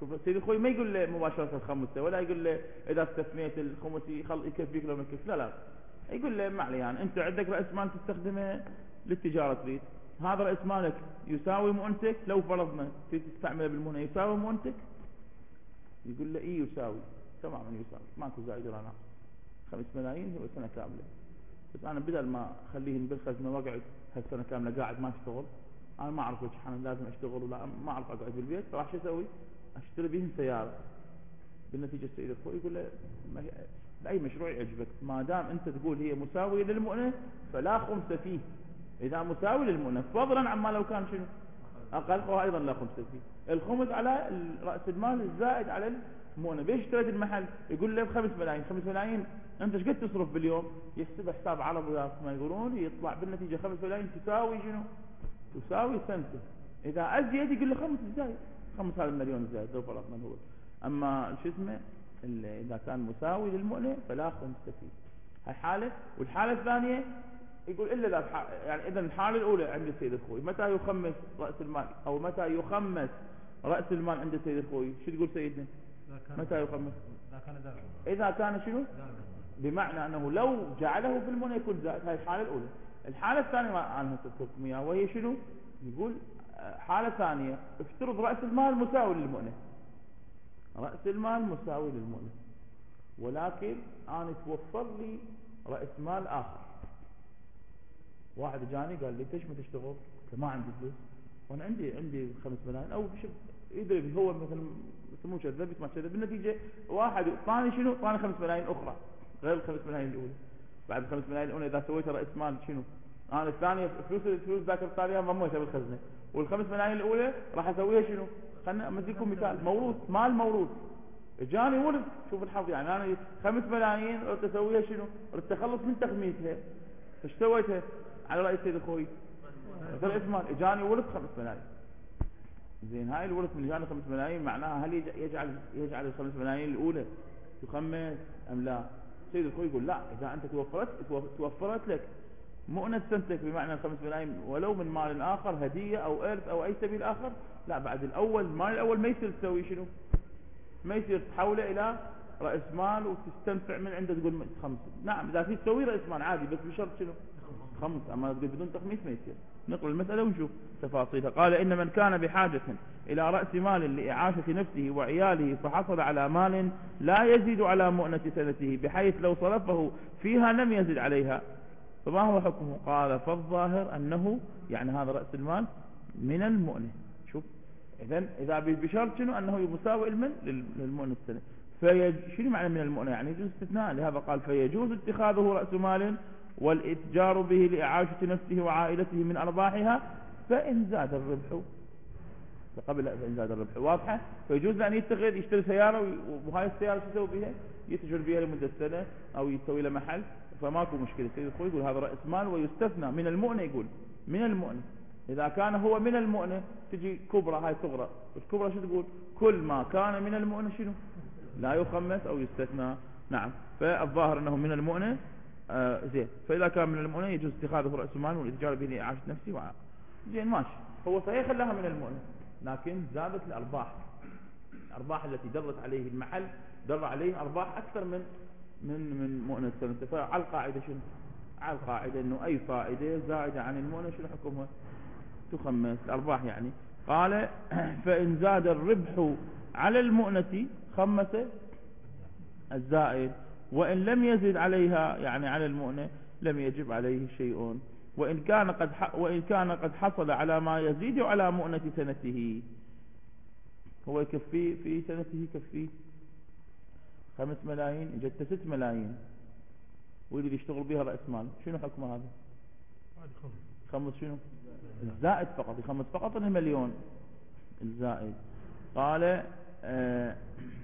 شوف سيد اخوي ما يقول له مباشره الخمسه، ولا يقول له اذا استثنيت الخمس يخل يكفيك لو ما يكفيك، لا لا، يقول له ما عليه، يعني انت عندك راس مال تستخدمه للتجاره تريد، هذا راس مالك يساوي مؤنتك، لو فرضنا تريد تستعمله بالمؤنه يساوي مؤنتك، يقول له اي يساوي تماما يساوي، ماكو زائد ولا ناقص، خمس ملايين هو سنه كامله. بس انا بدل ما اخليه بالخزنه واقعد هالسنه كامله قاعد ما اشتغل، انا ما اعرف وش انا لازم اشتغل ولا ما اعرف اقعد بالبيت، فراح شو اسوي؟ اشتري بهم سياره. بالنتيجه السيد اخوي يقول له باي مشروع يعجبك ما دام انت تقول هي مساويه للمؤنه فلا خمس فيه، اذا مساوي للمؤنه فضلا عما لو كان شنو اقل فهو ايضا لا خمس فيه. الخمس على راس المال الزائد على المؤنه. بيش اشتريت المحل يقول له بخمس ملايين، خمس ملايين انت ايش قد تصرف باليوم؟ يحسب حساب عرب وياك ما يقولون، يطلع بالنتيجه خمس ملايين تساوي شنو؟ تساوي سنته. اذا ازيد يقول له خمس زايد، خمس هذا المليون زايد لو فرضنا هو. اما شو اسمه اذا كان مساوي للمؤنه فلا خمس فيه. هاي حاله. والحاله الثانيه يقول الا لا بح... يعني اذا الحاله الاولى عند السيد الخوي متى يخمس راس المال او متى يخمس راس المال عند السيد الخوي؟ شو تقول سيدنا؟ متى يخمس؟ اذا كان دائما. اذا كان شنو؟ بمعنى انه لو جعله في المؤنه يكون زائد. هاي الحاله الاولى. الحاله الثانيه ما انا هسألكم اياها وهي شنو؟ يقول حاله ثانيه افترض راس المال مساوي للمؤنه، راس المال مساوي للمؤنه، ولكن انا توفر لي راس مال اخر. واحد جاني قال لي ليش ما تشتغل؟ ما عندي فلوس وانا عندي عندي خمس ملايين او شوف يدري هو مثلا يسموه كذب ما كذب. بالنتيجه واحد ثاني شنو؟ ثاني خمس ملايين اخرى غير الخمس ملايين الاولى. بعد الخمس ملايين الاولى اذا سويت راس مال شنو؟ انا الثانيه فلوس الفلوس ذاك الثانيه ما موتها بالخزنه، والخمس ملايين الاولى راح اسويها شنو؟ خلنا امديكم مثال موروث، مال موروث جاني ولد. شوف الحظ، يعني انا خمس ملايين قلت اسويها شنو؟ قلت اتخلص من تخميسها. ايش سويتها؟ على راي سيد اخوي مثل اسمه اجاني ولد خمس ملايين. زين هاي الولد من جاني خمس ملايين معناها هل يجعل يجعل الخمس ملايين الاولى تخمس ام لا؟ سيد اخوي يقول لا، اذا انت توفرت توفرت لك مؤنة سنتك بمعنى الخمس ملايين ولو من مال اخر هديه او ارث او اي سبيل اخر، لا بعد الاول المال الاول ما يصير تسوي شنو؟ ما يصير تحوله الى راس مال وتستنفع من عنده تقول خمس. نعم اذا في تسوي راس مال عادي بس بشرط شنو؟ خمس. اما تقول بدون تخميس ما يصير. نقرأ المسألة ونشوف تفاصيلها. قال إن من كان بحاجة إلى رأس مال لإعاشة نفسه وعياله فحصل على مال لا يزيد على مؤنة سنته بحيث لو صرفه فيها لم يزد عليها فما هو حكمه؟ قال فالظاهر أنه يعني هذا رأس المال من المؤنة. شوف إذن إذا بشرط شنو؟ أنه مساوي المن للمؤنة السنة. فيج... شنو معنى من المؤنة؟ يعني يجوز استثناء. لهذا قال فيجوز اتخاذه رأس مال والاتجار به لإعاشة نفسه وعائلته من أرباحها فإن زاد الربح. قبل فإن زاد الربح واضحة. فيجوز أن يتخذ يشتري سيارة وهاي السيارة شو يسوي بها؟ يتجر بها لمدة سنة أو يسوي له محل فماكو مشكلة. سيد الخوي يقول هذا رأس مال ويستثنى من المؤنة. يقول من المؤنة إذا كان هو من المؤنة تجي كبرى هاي صغرى. الكبرى شو تقول؟ كل ما كان من المؤنة شنو؟ لا يخمس أو يستثنى. نعم فالظاهر أنه من المؤنة. آه زين. فإذا كان من المؤنة يجوز اتخاذه رأس مال والإتجار به لإعاشة نفسه وعائلته. زين ماشي. هو صحيح خلاها من المؤنة لكن زادت الأرباح. الأرباح التي درت عليه المحل در عليه أرباح أكثر من من من مؤنة سنة. فعلى القاعدة شنو؟ على القاعدة إنه أي فائدة زائدة عن المؤنة شنو حكمها؟ تخمس الأرباح يعني. قال فإن زاد الربح على المؤنة خمس الزائد وإن لم يزد عليها يعني على المؤنة لم يجب عليه شيء وإن كان قد وإن كان قد حصل على ما يزيد على مؤنة سنته. هو يكفي في سنته يكفي خمس ملايين اجت ست ملايين ويريد يشتغل بها رأس مال. شنو حكم هذا؟ خمس شنو؟ الزائد فقط يخمس فقط المليون الزائد. قال آه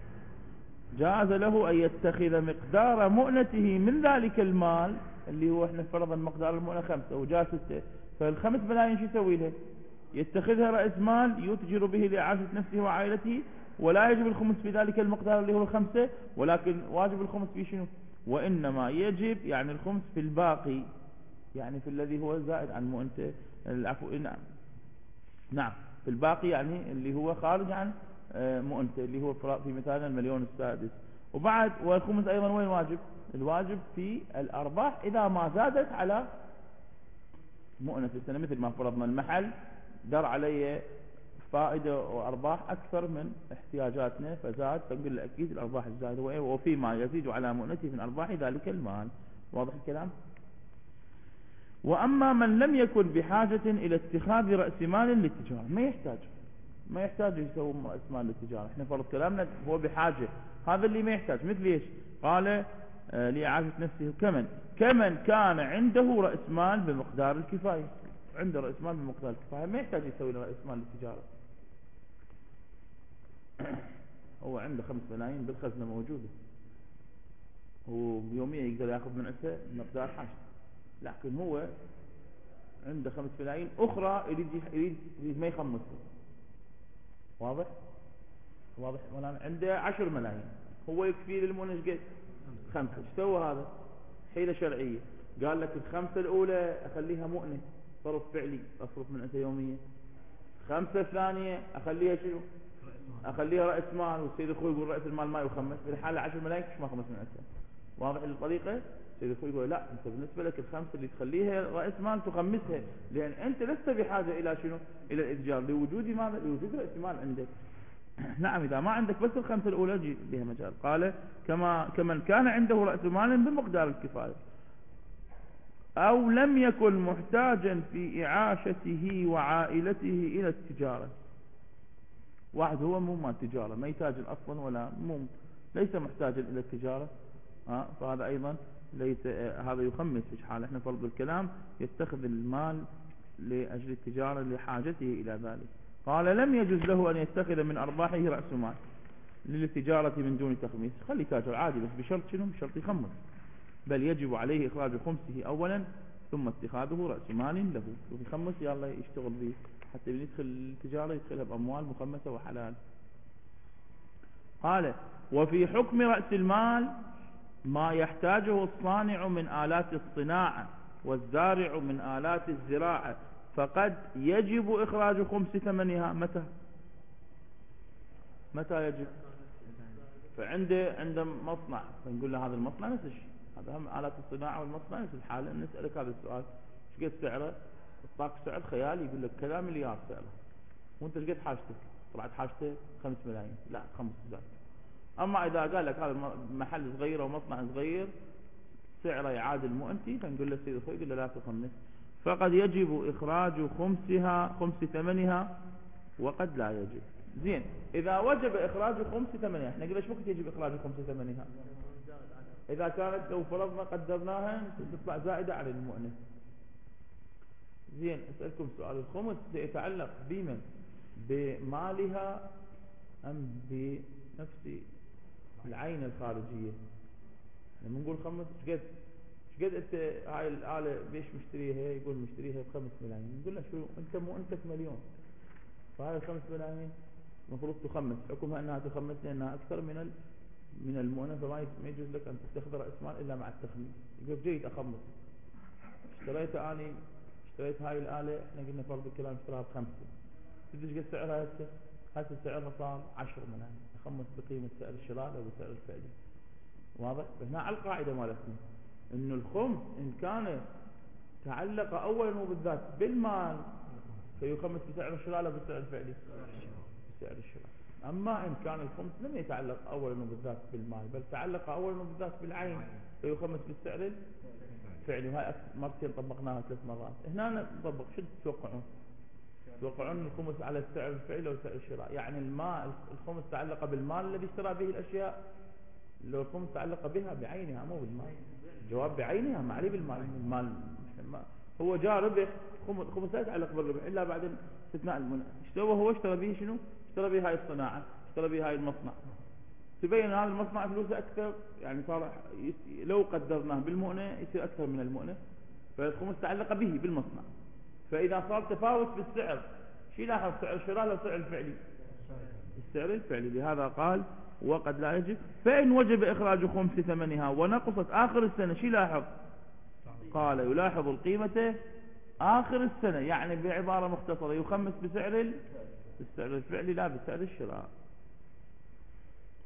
جاز له أن يتخذ مقدار مؤنته من ذلك المال اللي هو احنا فرضا مقدار المؤنة خمسة وجاء ستة. فالخمس ملايين شو يسوي له؟ يتخذها رأس مال يتجر به لإعاشة نفسه وعائلته ولا يجب الخمس في ذلك المقدار اللي هو الخمسة ولكن واجب الخمس في شنو؟ وإنما يجب يعني الخمس في الباقي يعني في الذي هو زائد عن مؤنته. العفو نعم نعم في الباقي يعني اللي هو خارج عن مؤنته اللي هو في مثالنا المليون السادس. وبعد والخمس أيضا وين واجب؟ الواجب في الأرباح إذا ما زادت على مؤنة السنة، مثل ما فرضنا المحل در علي فائدة وأرباح أكثر من احتياجاتنا فزاد، فنقول له أكيد الأرباح الزائدة وفي ما يزيد على مؤنته من أرباح ذلك المال. واضح الكلام؟ وأما من لم يكن بحاجة إلى اتخاذ رأس مال للتجارة، ما يحتاج ما يحتاج يسوي رأس مال للتجارة، احنا فرض كلامنا هو بحاجة، هذا اللي ما يحتاج. مثل ايش؟ قال آه لإعافة نفسه كمن كمن كان عنده رأس مال بمقدار الكفاية، عنده رأس مال بمقدار الكفاية ما يحتاج يسوي رأس مال للتجارة. هو عنده خمس ملايين بالخزنة موجودة، وبيوميا يقدر ياخذ من عندها مقدار حاجته، لكن هو عنده خمس ملايين أخرى يريد يريد, يريد ما يخمسها. واضح؟ واضح؟ ولا عنده عشر ملايين هو يكفي للمؤنة قد خمسة. ايش سوى هذا؟ حيلة شرعية، قال لك الخمسة الأولى أخليها مؤنة صرف فعلي أصرف من عندها يوميا، خمسة الثانية أخليها شنو؟ أخليها رأس مال، والسيد أخوي يقول رأس المال ما يخمس، في الحالة عشر ملايين مش ما خمس من عندها. واضح الطريقة؟ السيد أخوي يقول لا، أنت بالنسبة لك الخمسة اللي تخليها رأس مال تخمسها، لأن أنت لست بحاجة إلى شنو؟ إلى الإتجار لوجود ماذا؟ لوجود رأس مال عندك. نعم إذا ما عندك بس الخمسة الأولى جي بها مجال. قال كما كمن كان عنده رأس مال بمقدار الكفاية أو لم يكن محتاجا في إعاشته وعائلته إلى التجارة. واحد هو مو مال تجارة، ما يتاجر أصلا ولا مو ليس محتاجا إلى التجارة، ها فهذا أيضا ليس هذا يخمس في حال احنا فرض الكلام يتخذ المال لأجل التجارة لحاجته إلى ذلك. قال لم يجوز له أن يتخذ من أرباحه رأس مال للتجارة من دون تخميس، خلي تاجر عادي بس بشرط شنو؟ بشرط يخمس، بل يجب عليه إخراج خمسه أولا ثم اتخاذه رأس مال له، ويخمس يلا يشتغل به حتى يدخل التجارة يدخلها بأموال مخمسة وحلال. قال وفي حكم رأس المال ما يحتاجه الصانع من آلات الصناعة والزارع من آلات الزراعة، فقد يجب إخراج خمس ثمنها. متى متى يجب؟ فعنده عنده مصنع، فنقول له هذا المصنع نفس الشيء، هذا هم آلات الصناعة والمصنع نفس الحالة. نسألك هذا السؤال ايش قد سعره؟ اطلاق سعر خيالي يقول لك كذا مليار سعره، وانت ايش قد حاجتك؟ طلعت حاجته خمس ملايين، لا خمس زاد. اما اذا قال لك هذا محل صغير او مصنع صغير سعره يعادل مؤنتي، فنقول له سيد اخوي يقول له لا تخمس، فقد يجب اخراج خمسها خمس ثمنها وقد لا يجب. زين اذا وجب اخراج خمس ثمنها، احنا قلنا ايش وقت يجب اخراج خمس ثمنها؟ اذا كانت لو فرضنا قدرناها تطلع زائده على المؤنة. زين اسالكم سؤال، الخمس سيتعلق بمن؟ بمالها ام بنفس العين الخارجيه؟ لما نقول خمس ايش قد ايش قد انت هاي الاله بيش مشتريها؟ يقول مشتريها بخمس ملايين، نقول له شو انت مو انت مليون، فهاي الخمس ملايين المفروض تخمس، حكمها انها تخمس لانها اكثر من ال... من المؤنة، فما ما يجوز لك ان تتخذ رأس مال الا مع التخميس. يقول جيد اخمس، اشتريت اني اشتريت هاي الاله احنا قلنا فرض الكلام اشتراها بخمسه، تدري قد سعرها هسه؟ هسه سعرها صار عشر ملايين، اخمس بقيمه سعر الشراء او بسعر الفعلي. واضح؟ فهنا على القاعده مالتنا انه الخمس ان كان تعلق اولا وبالذات بالمال فيخمس بسعر الشراء لا بسعر الفعلي؟ بسعر الشراء. اما ان كان الخمس لم يتعلق اولا وبالذات بالمال بل تعلق اولا وبالذات بالعين فيخمس بالسعر الفعلي. وهي مرتين طبقناها ثلاث مرات. هنا نطبق شو تتوقعون؟ تتوقعون الخمس على السعر الفعلي وسعر الشراء؟ يعني المال الخمس تعلق بالمال الذي اشترى به الاشياء، لو الخمس تعلق بها بعينها مو بالمال. الجواب بعينها ما عليه بالمال. المال هو جاء ربح، الخمس لا يتعلق بالربح الا بعد استثناء المنع. اشترى هو اشترى به شنو؟ اشترى به هاي الصناعه، اشترى به هاي المصنع، تبين هذا المصنع فلوسه اكثر، يعني صار لو قدرناه بالمؤنه يصير اكثر من المؤنه، فالخمس تعلق به بالمصنع. فاذا صار تفاوت بالسعر شي لاحظ؟ سعر الشراء لو سعر الفعلي؟ السعر الفعلي. لهذا قال وقد لا يجب. فإن وجب إخراج خمس ثمنها ونقصت آخر السنة شي لاحظ؟ قال يلاحظ القيمة آخر السنة، يعني بعبارة مختصرة يخمس بسعر ال... بالسعر الفعلي لا بسعر الشراء.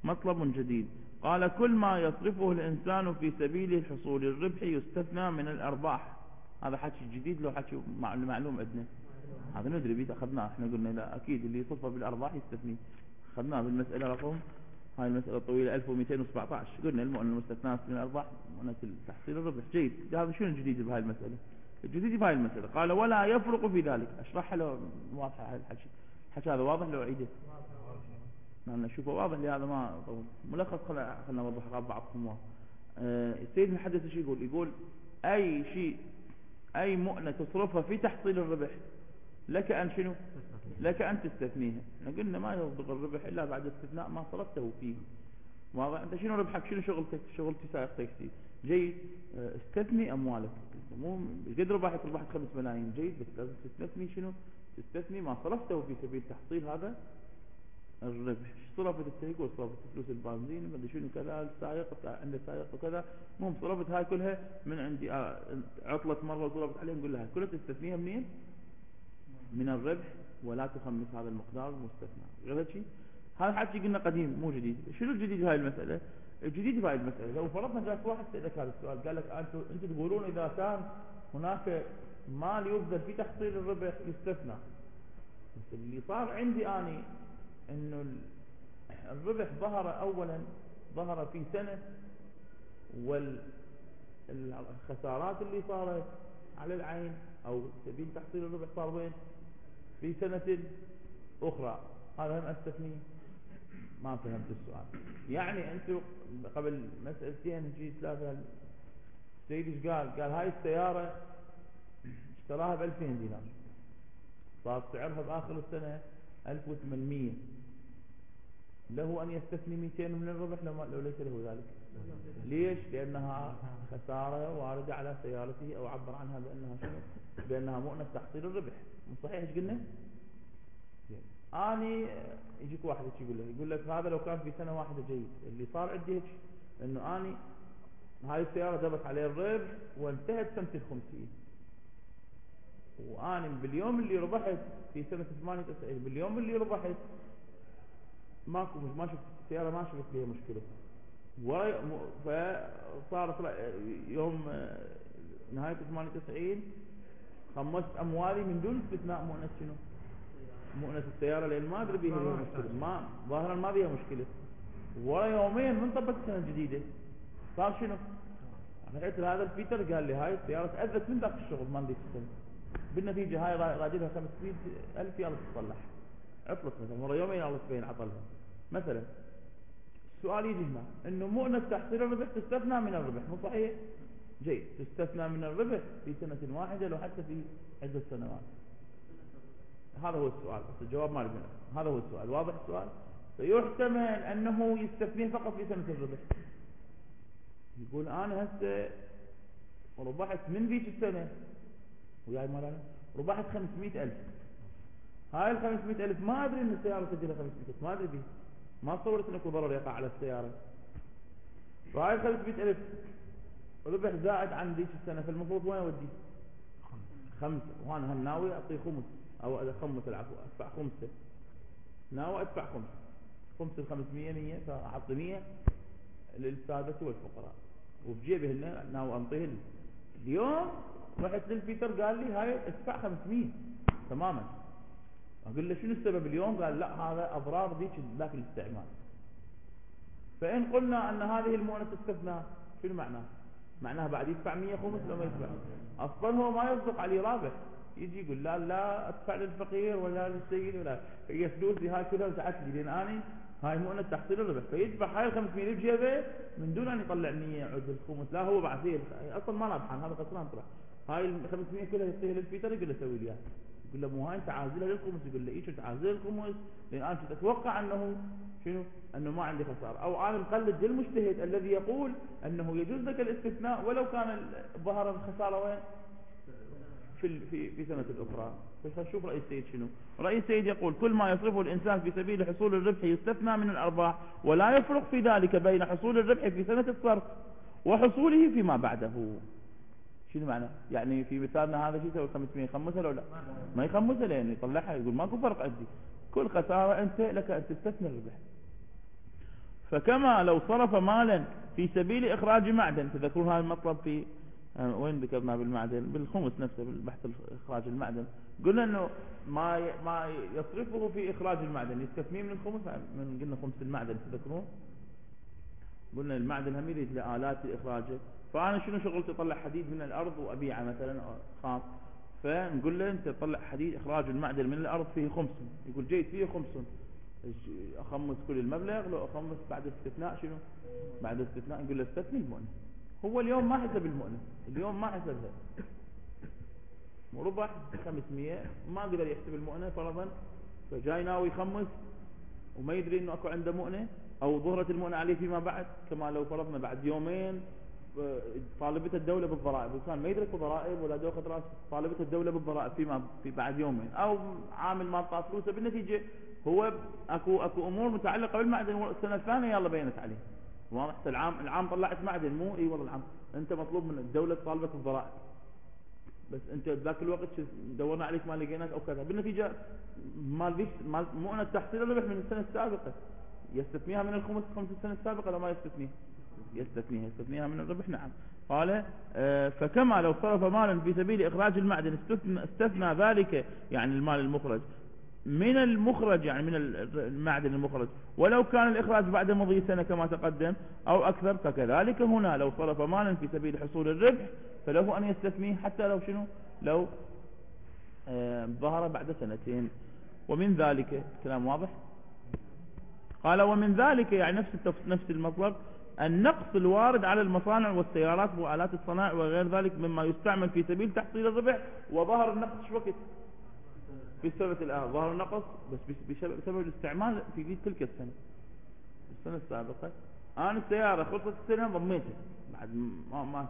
مطلب جديد. قال كل ما يصرفه الإنسان في سبيل حصول الربح يستثنى من الأرباح. هذا حكي جديد لو حكي معلوم عندنا، هذا ندري بيه أخذناه. احنا قلنا لا أكيد اللي يصرفه بالأرباح يستثني، أخذناه بالمسألة رقم، هاي المسألة طويلة ألف ومئتين وسبعة عشر. قلنا المؤنة المستثنى من الأرباح مؤنة تحصيل الربح. جيد. هذا شنو الجديد بهاي المسألة؟ الجديد بهاي المسألة قال ولا يفرق في ذلك. اشرحها لو واضحة هاي الحكي، الحكي هذا واضح لو عيده؟ نحن نشوفه واضح لهذا ما طول. ملخص خلنا خلنا نوضح بعضكم. آه السيد المحدث ايش يقول؟ يقول اي شيء اي مؤنة تصرفها في تحصيل الربح لك ان شنو؟ لك ان تستثنيها. احنا قلنا ما يصدق الربح الا بعد استثناء ما صرفته فيه. واضح؟ انت شنو ربحك؟ شنو شغلتك؟ شغلتي سائق تاكسي. جيد. آه استثني اموالك. مو قد ربحت ربحت خمس ملايين. جيد، بس لازم تستثني شنو؟ تستثني ما صرفته في سبيل تحصيل هذا الربح. صرفت التهيك وصرفت فلوس البنزين ما ادري شنو كذا، السائق عنده سائق وكذا، المهم صرفت هاي كلها من عندي. عطلت مره وصرفت عليها، نقول لها كلها تستثنيها منين؟ من الربح، ولا تخمس هذا المقدار المستثنى. غير شيء هذا حكي قلنا قديم مو جديد. شنو الجديد في هاي المساله؟ الجديد في هاي المساله لو فرضنا جاء واحد سالك هذا السؤال قال لك انتم انتم تقولون اذا كان هناك مال يبذل في تحصيل الربح يستثنى، بس اللي صار عندي اني انه الربح ظهر اولا ظهر في سنة، والخسارات اللي صارت على العين او سبيل تحصيل الربح صار وين؟ في سنة اخرى. هذا هم استثني؟ ما فهمت السؤال. يعني انتم قبل مسألتين جي ثلاثة السيد ايش قال؟ قال هاي السيارة اشتراها ب ألفين دينار، صار سعرها باخر السنة ألف وثمانمئة، له أن يستثني مئتين من الربح لو ليس له ذلك. ليش؟ لأنها خسارة واردة على سيارته، أو عبر عنها بأنها شنو؟ بأنها مؤنة تحصيل الربح. مو صحيح ايش قلنا؟ أني يجيك واحد يقول لك يقول لك هذا لو كان في سنة واحدة جيد. اللي صار عندي هيك إنه أني هاي السيارة جابت عليه الربح وانتهت سنة الخمسين، وأنا باليوم اللي ربحت في سنة ثمانية وتسعين باليوم اللي ربحت ماكو ما شفت السيارة، ما شفت فيها مشكلة. فصارت يوم نهاية ثمانية وتسعين خمست أموالي من دون استثناء مؤنة شنو؟ مؤنة السيارة، لأن ما أدري بيها مشكلة، ما ظاهرا ما بيها مشكلة. ورا يومين من طبت السنة الجديدة صار شنو؟ رحت هذا البيتر قال لي هاي السيارة تأذت من ذاك الشغل ما ذيك السنة، بالنتيجة هاي راجلها خمسمئة ألف يلا تتصلح، عطلت مثلا مرة يومين الله سبين عطلها مثلا. السؤال يجي هنا انه مؤنة تحصيل الربح تستثنى من الربح، مو صحيح؟ جيد، تستثنى من الربح في سنة واحدة لو حتى في عدة سنوات. هذا هو السؤال، بس الجواب ما لنا. هذا هو السؤال، واضح السؤال؟ فيحتمل انه يستثني فقط في سنة الربح. يقول انا هسه ربحت من ذيك السنة وياي مولانا ربحت خمسمئة ألف، هاي ال خمسمئة ألف ما ادري ان السيارة تجيها خمسمئة ألف، ما ادري بيه، ما تصورت انه ضرر يقع على السيارة. فهاي ال خمسمئة ألف ربح زائد عن ذيك السنة، فالمفروض وين اودي؟ خمسة، وانا هم ناوي اعطي خمس او خمس العفو، ادفع خمسة، ناوي ادفع خمسة، خمسة ال خمسمئة مية، فاعطي مية للسادة والفقراء وبجيبه لنا ناوي انطيه. اليوم رحت للبيتر قال لي هاي ادفع خمسمئة تماما. اقول له شنو السبب اليوم؟ قال لا هذا اضرار ذيك ذاك الاستعمال. فان قلنا ان هذه المؤنة تستثنى شنو معناه؟ معناه بعد يدفع مية خمس لو ما يدفع، اصلا هو ما يصدق عليه رابح، يجي يقول لا لا ادفع للفقير ولا للسيد ولا هي فلوسي هاي كلها رجعت لي لان اني هاي مؤنة تحصيل الربح، فيدفع هاي ال خمسمئة بجيبه من دون ان يطلع مية عود الخمس. لا هو بعد فيه اصلا ما رابحان، هذا خسران طلع. هاي ال خمسمئة كلها يعطيها للبيتر، يقول له سوي لي اياها، يقول له مو هاي انت عازلها للخمس، يقول له ايش انت عازلها للخمس لان انا كنت اتوقع انه شنو؟ انه ما عندي خساره، او انا مقلد للمجتهد الذي يقول انه يجوز لك الاستثناء ولو كان ظهر الخساره وين؟ في في في سنه الاخرى. فشوف راي السيد شنو؟ راي السيد يقول كل ما يصرفه الانسان في سبيل حصول الربح يستثنى من الارباح، ولا يفرق في ذلك بين حصول الربح في سنه الصرف وحصوله فيما بعده. شنو معنى؟ يعني في مثالنا هذا شيء يسوي خمسمئة يخمسها لو لا؟ ما يخمسها لانه يطلعها، يقول ماكو فرق عندي، كل خساره انت لك ان تستثني الربح. فكما لو صرف مالا في سبيل إخراج معدن. تذكرون هذا المطلب في آه وين ذكرنا بالمعدن؟ بالخمس نفسه، بالبحث إخراج المعدن. قلنا أنه ما ما يصرفه في إخراج المعدن يستثنيه من الخمس، من قلنا خمس المعدن. تذكرون قلنا المعدن هم يريد لآلات إخراجه. فأنا شنو شغلتي؟ أطلع حديد من الأرض وأبيعه مثلا خاص، فنقول له أنت تطلع حديد إخراج المعدن من الأرض فيه خمس. يقول جيد فيه خمس، أخمس كل المبلغ. لو أخمس بعد استثناء شنو؟ بعد استثناء نقول له استثني المؤنة. هو اليوم ما حسب المؤنة، اليوم ما حسبها، مربح خمسمية ما قدر يحسب المؤنة فرضا، فجاي ناوي يخمس وما يدري انه اكو عنده مؤنة، او ظهرت المؤنة عليه فيما بعد. كما لو فرضنا بعد يومين طالبته الدولة بالضرائب، وكان ما يدرك بالضرائب ولا دوخة راس، طالبته الدولة بالضرائب فيما في بعد يومين، او عامل ما طاف فلوسه، بالنتيجة هو اكو اكو امور متعلقة بالمعدن السنة الثانية يلا بينت عليه. واضح؟ العام العام طلعت معدن، مو اي والله العام انت مطلوب من الدولة تطالبك بالضرائب، بس انت ذاك الوقت دورنا عليك ما لقيناك او كذا، بالنتيجة ما ليش مؤنة تحصيل الربح من السنة السابقة يستثنيها من الخمس خمس السنة السابقة ولا ما يستثنيها؟ يستثنيها يستثنيها من الربح. نعم. قال آه فكما لو صرف مالا في سبيل إخراج المعدن استثنى, استثنى ذلك، يعني المال المخرج من المخرج، يعني من المعدن المخرج، ولو كان الإخراج بعد مضي سنة كما تقدم أو أكثر. فكذلك هنا لو صرف مالا في سبيل حصول الربح فله أن يستثنيه حتى لو شنو؟ لو آه ظهر بعد سنتين. ومن ذلك، كلام واضح؟ قال ومن ذلك، يعني نفس نفس المطلب، النقص الوارد على المصانع والسيارات وآلات الصناعة وغير ذلك مما يستعمل في سبيل تحصيل الربح. وظهر النقص شو وقت؟ في السنة الآن ظهر النقص بس بسبب الاستعمال في تلك السنة، السنة السابقة. أنا السيارة خلصت السنة ضميتها بعد ما ما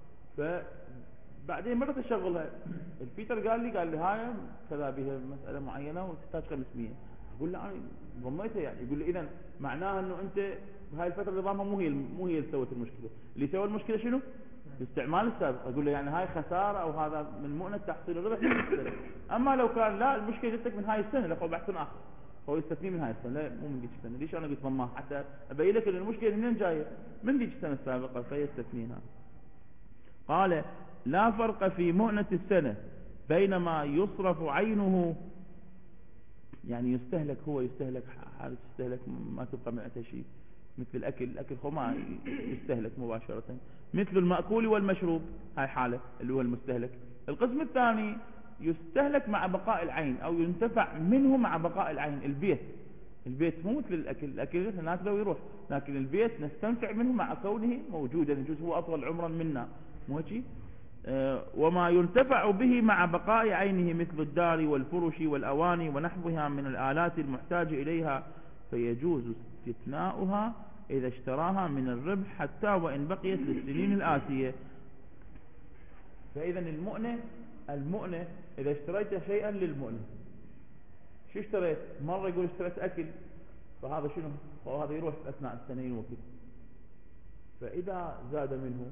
فبعدين مرة أشغلها، البيتر قال لي قال لي هاي كذا بها مسألة معينة وتحتاج خمسمية. أقول له أنا ضميتها، يعني يقول لي إذا معناها إنه أنت بهاي الفترة نظامها مو هي مو هي اللي سوت المشكلة، اللي سوى المشكلة شنو؟ الاستعمال السابق. أقول له يعني هاي خسارة أو هذا من مؤنة تحصيل الربح من السنة. أما لو كان لا المشكلة جتك من هاي السنة لقوا بعد سنة آخر، هو يستثني من هاي السنة، لا مو من ديك السنة. ليش أنا قلت ضمها؟ حتى أبين لك إن المشكلة منين جاية؟ من ديك السنة السابقة، فيستثنيها. قال لا فرق في مؤنة السنة بين ما يصرف عينه، يعني يستهلك، هو يستهلك حالة يستهلك ما تبقى معته شيء، مثل الأكل، الأكل هو ما يستهلك مباشرة، مثل المأكول والمشروب، هاي حالة اللي هو المستهلك. القسم الثاني يستهلك مع بقاء العين أو ينتفع منه مع بقاء العين. البيت، البيت مو مثل الأكل، الأكل ناكله ويروح، لكن البيت نستنفع منه مع كونه موجودا، يجوز هو أطول عمرا منا، مو هيك؟ أه وما ينتفع به مع بقاء عينه مثل الدار والفرش والأواني ونحوها من الآلات المحتاج إليها، فيجوز استثناؤها إذا اشتراها من الربح حتى وإن بقيت للسنين الآتية. فإذا المؤنة المؤنة إذا اشتريت شيئا للمؤنة، شو اشتريت؟ مرة يقول اشتريت أكل، فهذا شنو؟ وهذا يروح أثناء السنين وكذا، فإذا زاد منه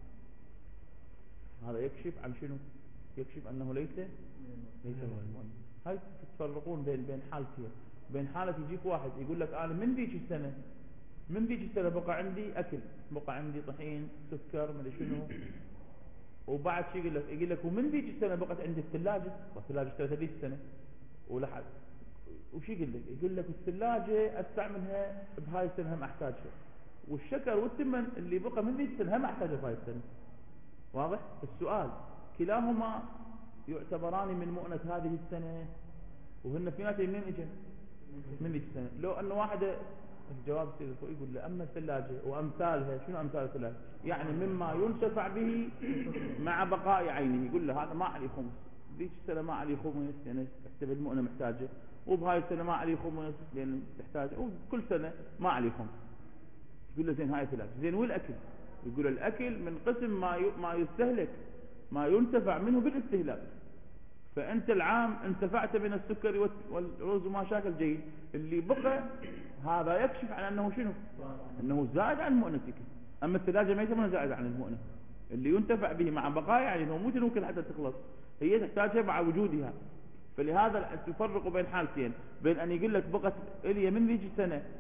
هذا يكشف عن شنو؟ يكشف أنه ليس ليس هو المؤنة. هاي تفرقون بين بين حالتين، بين حالة يجيك واحد يقول لك أنا من ذيك السنة من ذيك السنة بقى عندي أكل، بقى عندي طحين سكر ما ادري شنو، وبعد شو يقول لك؟ يقول لك ومن ذيك السنة بقت عندي الثلاجة، والثلاجة اشتريتها ذيك السنة ولحد، وش يقول لك؟ يقول لك الثلاجة استعملها بهاي السنة هم احتاجها، والشكر والثمن اللي بقى من ذيك السنة هم احتاجها بهاي السنة. واضح؟ السؤال كلاهما يعتبران من مؤنة هذه السنة، وهن في ناس منين اجن؟ من ذيك السنة. لو أن واحدة الجواب يقول له أما الثلاجة وأمثالها، شنو أمثال الثلاجة؟ يعني مما ينتفع به مع بقاء عينه، يقول له هذا ما عليه خمس، ذيك السنة ما عليه خمس لأن تحتمل المؤنة محتاجة، وبهاي السنة ما عليه خمس لأن تحتاج، وكل سنة ما عليه خمس. يقول له زين هاي ثلاجة، زين والأكل؟ يقول الأكل من قسم ما ما يستهلك، ما ينتفع منه بالاستهلاك. فأنت العام انتفعت من السكر والرز وما شاكل جيد، اللي بقى هذا يكشف عن أنه شنو؟ أنه زائد عن مؤنتك. أما الثلاجة ما يسمونها زائد عن المؤنة، اللي ينتفع به مع بقاء، يعني هو مو تنوكل حتى تخلص، هي تحتاجها مع وجودها. فلهذا تفرق بين حالتين، بين أن يقول لك بقت إلي من ذيك السنة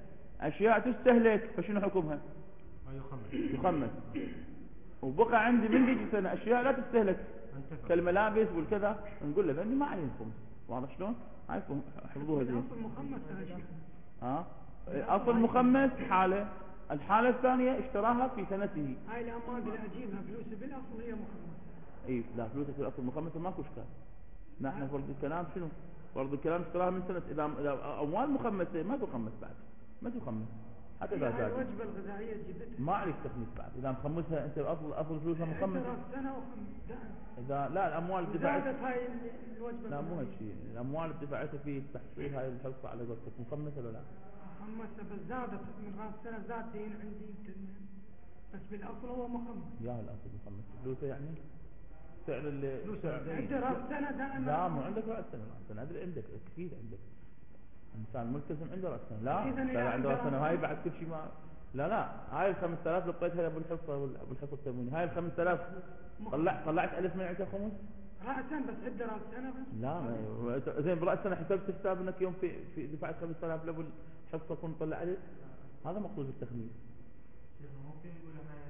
اشياء تستهلك فشنو حكمها؟ ما يخمس. يخمس. وبقى عندي من يجي سنة اشياء لا تستهلك انتفع. كالملابس والكذا، نقول له ذني ما عليهم خمس. واضح شلون؟ هاي حفظوها زين. الاصل مخمس هذا شيء. ها اصل مخمس حالة، الحالة الثانية اشتراها في سنته. هاي الاموال اللي اجيبها فلوسي بالاصل هي مخمسه. اي لا فلوسك في الاصل مخمسة ماكو اشكال. نحن فرض الكلام شنو؟ فرض الكلام اشتراها من سنة، اذا اذا اموال مخمسة ما تخمس بعد، ما تخمس حتى اذا هاي زادت. الوجبه الغذائيه جبتها. ما عليك تخميس بعد اذا مخمسها انت، اصل اصل فلوسها مخمسة. راس سنه وخمس دائم. اذا لا الاموال اللي زادت دفعت، هاي الوجبه. لا مو هالشيء، الاموال اللي دفعتها في التحصيل هاي الحصة على قولتك مخمسة ولا لا؟ مخمسه بس زادت من راس سنه زادت هنا عندي بس بالاصل هو مخمس. يا الاصل مخمس فلوسه يعني سعر ال سعر عندي راس سنه دائما. لا مو عندك راس سنه، راس سنه ادري عندك اكيد عندك انسان ملتزم عنده راس سنه. لا لا عنده راس سنه، هاي بعد كل شيء ما لا لا هاي ال خمسة آلاف لقيتها ابو الحصه ابو الحصه التموينيه، هاي ال خمسة آلاف طلعت طلعت ألف من عندها خمس. راسا بس عندي راس سنه بس. لا ما زين براس سنه حسبت حساب انك يوم في في دفعت خمسة آلاف لابو الحصه كنت طلع ألف، هذا مقصود بالتخميس. ممكن نقول احنا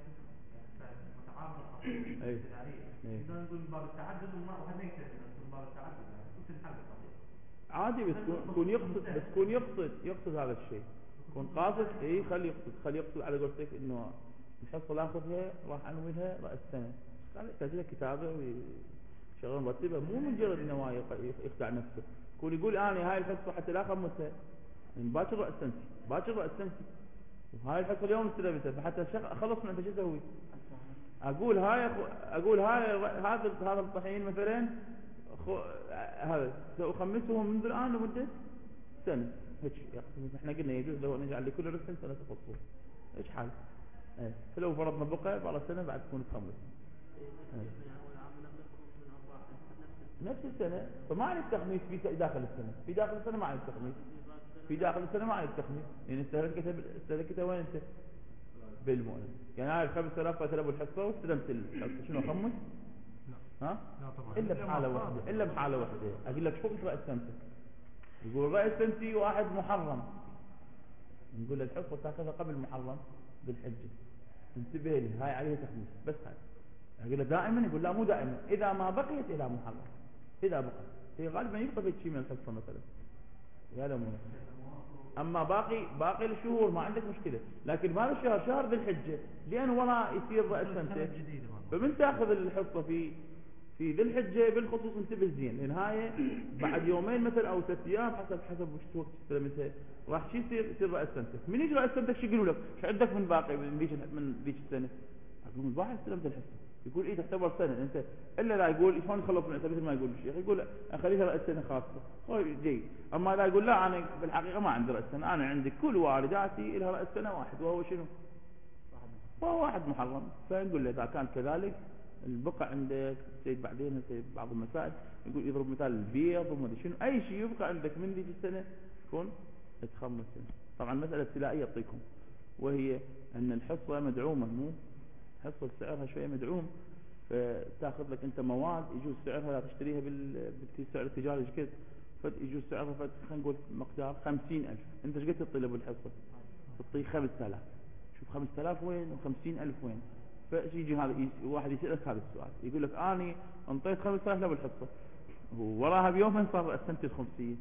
متعارضه اي اذا نقول باب التعدد وما واحد ما يكتب باب التعدد يعني تنحل القضيه عادي، بس كون يقصد بس كون يقصد يقصد هذا الشيء، كون قاصد اي خلي يقصد خلي يقصد على قولتك انه الحصه اللي اخذها راح انويها راس السنه، خلي تسجيل كتابه وشغله مرتبه، مو مجرد انه ما يخدع نفسه. كون يقول انا هاي الحصه حتى لا خمسها من باكر راس سنتي، باكر راس سنتي وهاي الحصه اليوم استلمتها، فحتى اخلص من انت شو اسوي؟ اقول هاي اقول هاي هذا هذا الطحين مثلا هذا سأخمسه منذ الآن لمدة سنة هيك. احنا قلنا يجوز لو نجعل لكل رسم سنة تفصل ايش حال ايه، فلو فرضنا بقى بعد سنة بعد تكون تخمس نفس السنة، فما عليك تخميس في داخل السنة، في داخل السنة ما عليك تخميس، في داخل السنة ما عليك تخميس، لأن استهلكتها استهلكتها وين انت؟ بالمؤنة. يعني هاي الخمسة آلاف فتلبوا الحصة واستلمت الحصة شنو خمس؟ ها؟ لا طبعا إلا بحالة واحدة، إلا بحالة واحدة. أقول لك شو رأس سنتك؟ يقول رأس سنتي واحد محرم، نقول له الحصة تاخذها قبل محرم بالحجة، انتبه لي هاي عليها تخميس بس هاي. أقول له دائما، يقول لا مو دائما، إذا ما بقيت إلى محرم، إذا بقى هي غالبا يبقى في شيء من الحصة مثلا يا لا مو. أما باقي باقي الشهور ما عندك مشكلة، لكن هذا الشهر شهر ذي الحجة لأن ولا يصير رأس سنتك، فمن تأخذ الحصة في في ذي الحجة بالخصوص انتبه زين، لأن هاي بعد يومين مثلا أو ثلاث أيام حسب حسب وش وقت استلمتها راح شي يصير يصير رأس سنتك. من يجي رأس سنتك شو يقولوا لك؟ شو عندك من باقي من ذيك من ذيك السنة؟ أقول من واحد استلمت الحصة، يقول إيه تعتبر سنة أنت إلا لا يقول شلون يخلص من مثل ما يقول الشيخ، يقول أخليها رأس سنة خاصة هو جيد. أما لا يقول لا أنا بالحقيقة ما عندي رأس سنة، أنا عندي كل والداتي لها رأس سنة واحد وهو شنو؟ وهو واحد محرم. فنقول له إذا كان كذلك البقى عندك سيد بعدين بعض المسائل يقول يضرب مثال البيض وما ادري شنو، اي شيء يبقى عندك من ذيك السنه تكون تخمس سنه. طبعا مساله ابتلائيه يعطيكم، وهي ان الحصه مدعومه، مو حصه سعرها شويه مدعوم، فتاخذ لك انت مواد يجوز سعرها لا تشتريها بالسعر التجاري ايش قد، فيجوز سعرها خلينا نقول مقدار خمسين ألف، انت ايش قد تعطي له بالحصه؟ تعطيه خمسة آلاف. شوف خمسة آلاف وين وخمسين ألف وين؟ فيجي هذا واحد يسألك هذا السؤال، يقول لك أنا انطيت خمسة آلاف له بالحصة ووراها بيومين صار السنة الخمسين،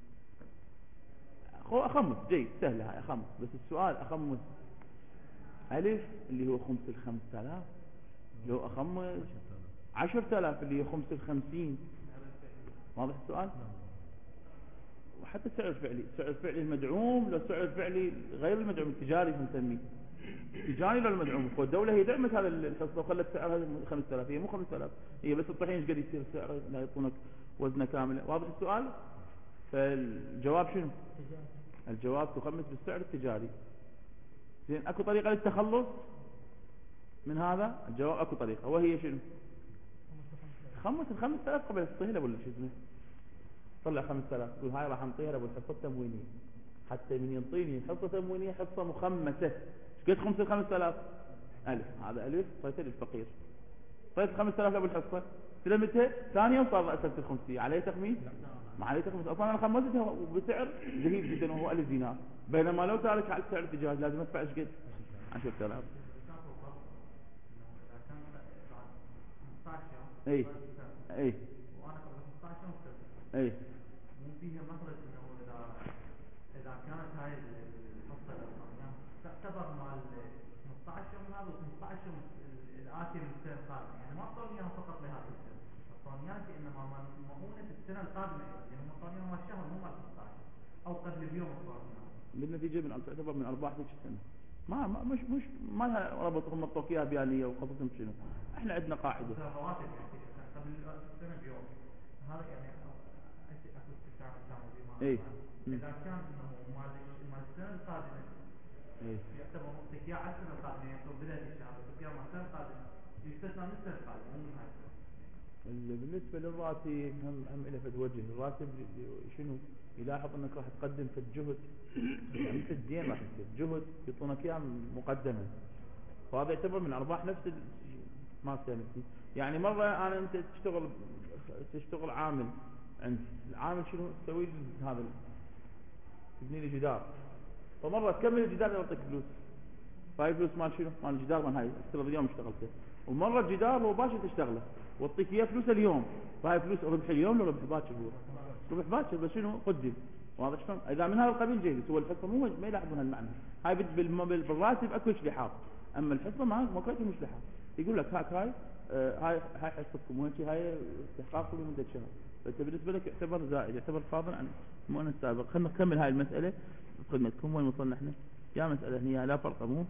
خو أخمس جيد سهلة هاي أخمس، بس السؤال أخمس ألف اللي هو خمس الخمسة آلاف، لو أخمس عشرة آلاف اللي هو خمس الخمسين، واضح السؤال؟ وحتى السعر الفعلي، السعر الفعلي المدعوم لو السعر الفعلي غير المدعوم التجاري نسميه تجاري لو المدعوم، والدولة هي دعمت هذا الحصة وخلت سعرها خمسة آلاف، هي مو خمسة آلاف، هي بس الطحين ايش قد يصير سعره لا يعطونك وزنه كامله. واضح السؤال؟ فالجواب شنو؟ الجواب تخمس بالسعر التجاري. زين اكو طريقة للتخلص من هذا؟ الجواب اكو طريقة، وهي شنو؟ خمس الخمسة آلاف قبل الطحين ولا شو اسمه؟ طلع خمسة آلاف تقول هاي راح انطيها ابو الحصة التموينية، حتى من ينطيني حصة تموينية حصة مخمسة قد خمسة خمسة آلاف ألف، هذا ألف طيته للفقير، طيت خمسة آلاف أبو الحصة استلمتها ثاني يوم صار رأسة الخمسية عليه تخميس؟ ما عليه تخمس اصلا انا خمستها بسعر زهيد جدا وهو ألف دينار، بينما لو تارك على سعر التجاري لازم ادفع ايش قد؟ عشرة آلاف. اي اي وانا قبل خمسطعش يوم استلمت. اي مو فيها مسألة انه اذا اذا كانت هاي الحصة الأرقام تعتبر مال خمسطعش يوم هذا و15 يوم الآتي من السنة القادمة، يعني ما اعطوني اياها فقط لهذا السنة، اعطوني اياها انما مؤونة السنة القادمة ايضا، يعني هم اعطوني اياها مال الشهر مو مال خمسطعش او قبل بيوم اعطوني اياها. بالنتيجة من تعتبر من ارباح ذيك السنة. ما, ما مش مش ما لها ربط هم مطوك اياها بيانية وخصصهم شنو. احنا عندنا قاعدة رواتب يعني قبل السنة بيوم، هذا يعني اكو استفسار اسلامي بما اي اذا كان انه مال مال السنة القادمة اي يعتبر مطلق اياه على السنة القادمة، يعني يطلب بداية الشهر يطلق اياه مال السنة القادمة يستثنى من السنة القادمة مو من هاي السنة. اللي بالنسبة للراتب هم هم له فد وجه. الراتب شنو يلاحظ انك راح تقدم في الجهد يعني مثل الدين راح يصير جهد يعطونك اياه مقدما، فهذا يعتبر من ارباح نفس ال... ما سالتني يعني مرة انا انت تشتغل تشتغل عامل عندي، العامل شنو تسوي لي هذا تبني لي جدار، فمرة تكمل الجدار يعطيك فلوس، فهاي فلوس مال شنو مال الجدار من هاي افترض اليوم اشتغلته، ومرة الجدار هو باكر تشتغله وتعطيك اياه فلوس اليوم، فهاي فلوس ربح اليوم ولا ربح باكر؟ هو ربح باكر بس شنو قدم. واضح شلون؟ اذا من هذا القبيل جيد هو الحصه مو ما يلاحظون هالمعنى. هاي بالراتب اكو اشلحاق، اما الحصه ما ما كاين اشلحاق، يقول لك هاك هاي آه هاي هاي حصتكم وهيك هاي استحقاقكم لمده شهر، فانت بالنسبه لك يعتبر زائد يعتبر فاضل عن المؤنث السابق. خلينا نكمل هاي المساله بخدمتكم. وين وصلنا احنا؟ يا مساله هي لا فرق مو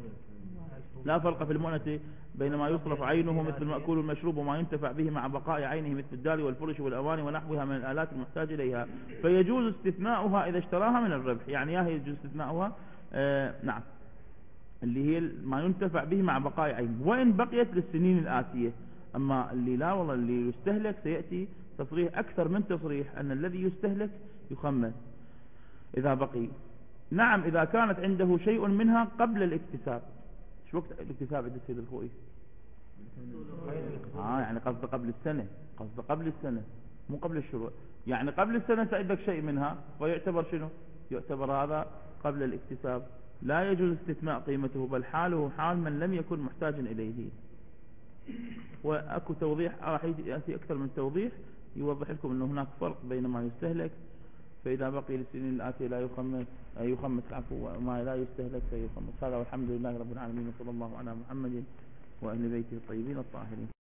لا فرق في المؤنث بين ما يصرف عينه مثل المأكول والمشروب وما ينتفع به مع بقاء عينه مثل الدار والفرش والأواني ونحوها من الآلات المحتاج إليها، فيجوز استثناؤها إذا اشتراها من الربح. يعني يا هي يجوز استثناؤها آه نعم اللي هي ما ينتفع به مع بقاء عينه وإن بقيت للسنين الآتية. أما اللي لا والله اللي يستهلك سيأتي تصريح أكثر من تصريح أن الذي يستهلك يخمس إذا بقي. نعم إذا كانت عنده شيء منها قبل الاكتساب. شو وقت الاكتساب عند السيد الخوئي؟ آه يعني قصد قبل السنة، قصد قبل السنة مو قبل الشروع. يعني قبل السنة عندك شيء منها فيعتبر شنو؟ يعتبر هذا قبل الاكتساب، لا يجوز استثناء قيمته بل حاله حال من لم يكن محتاجا إليه. وأكو توضيح راح يأتي أكثر من توضيح يوضح لكم أنه هناك فرق بين ما يستهلك فإذا بقي للسنين الآتية لا يخمس أي يخمس العفو وما لا يستهلك فيخمس. هذا والحمد لله رب العالمين وصلى الله على محمد وأهل بيته الطيبين الطاهرين.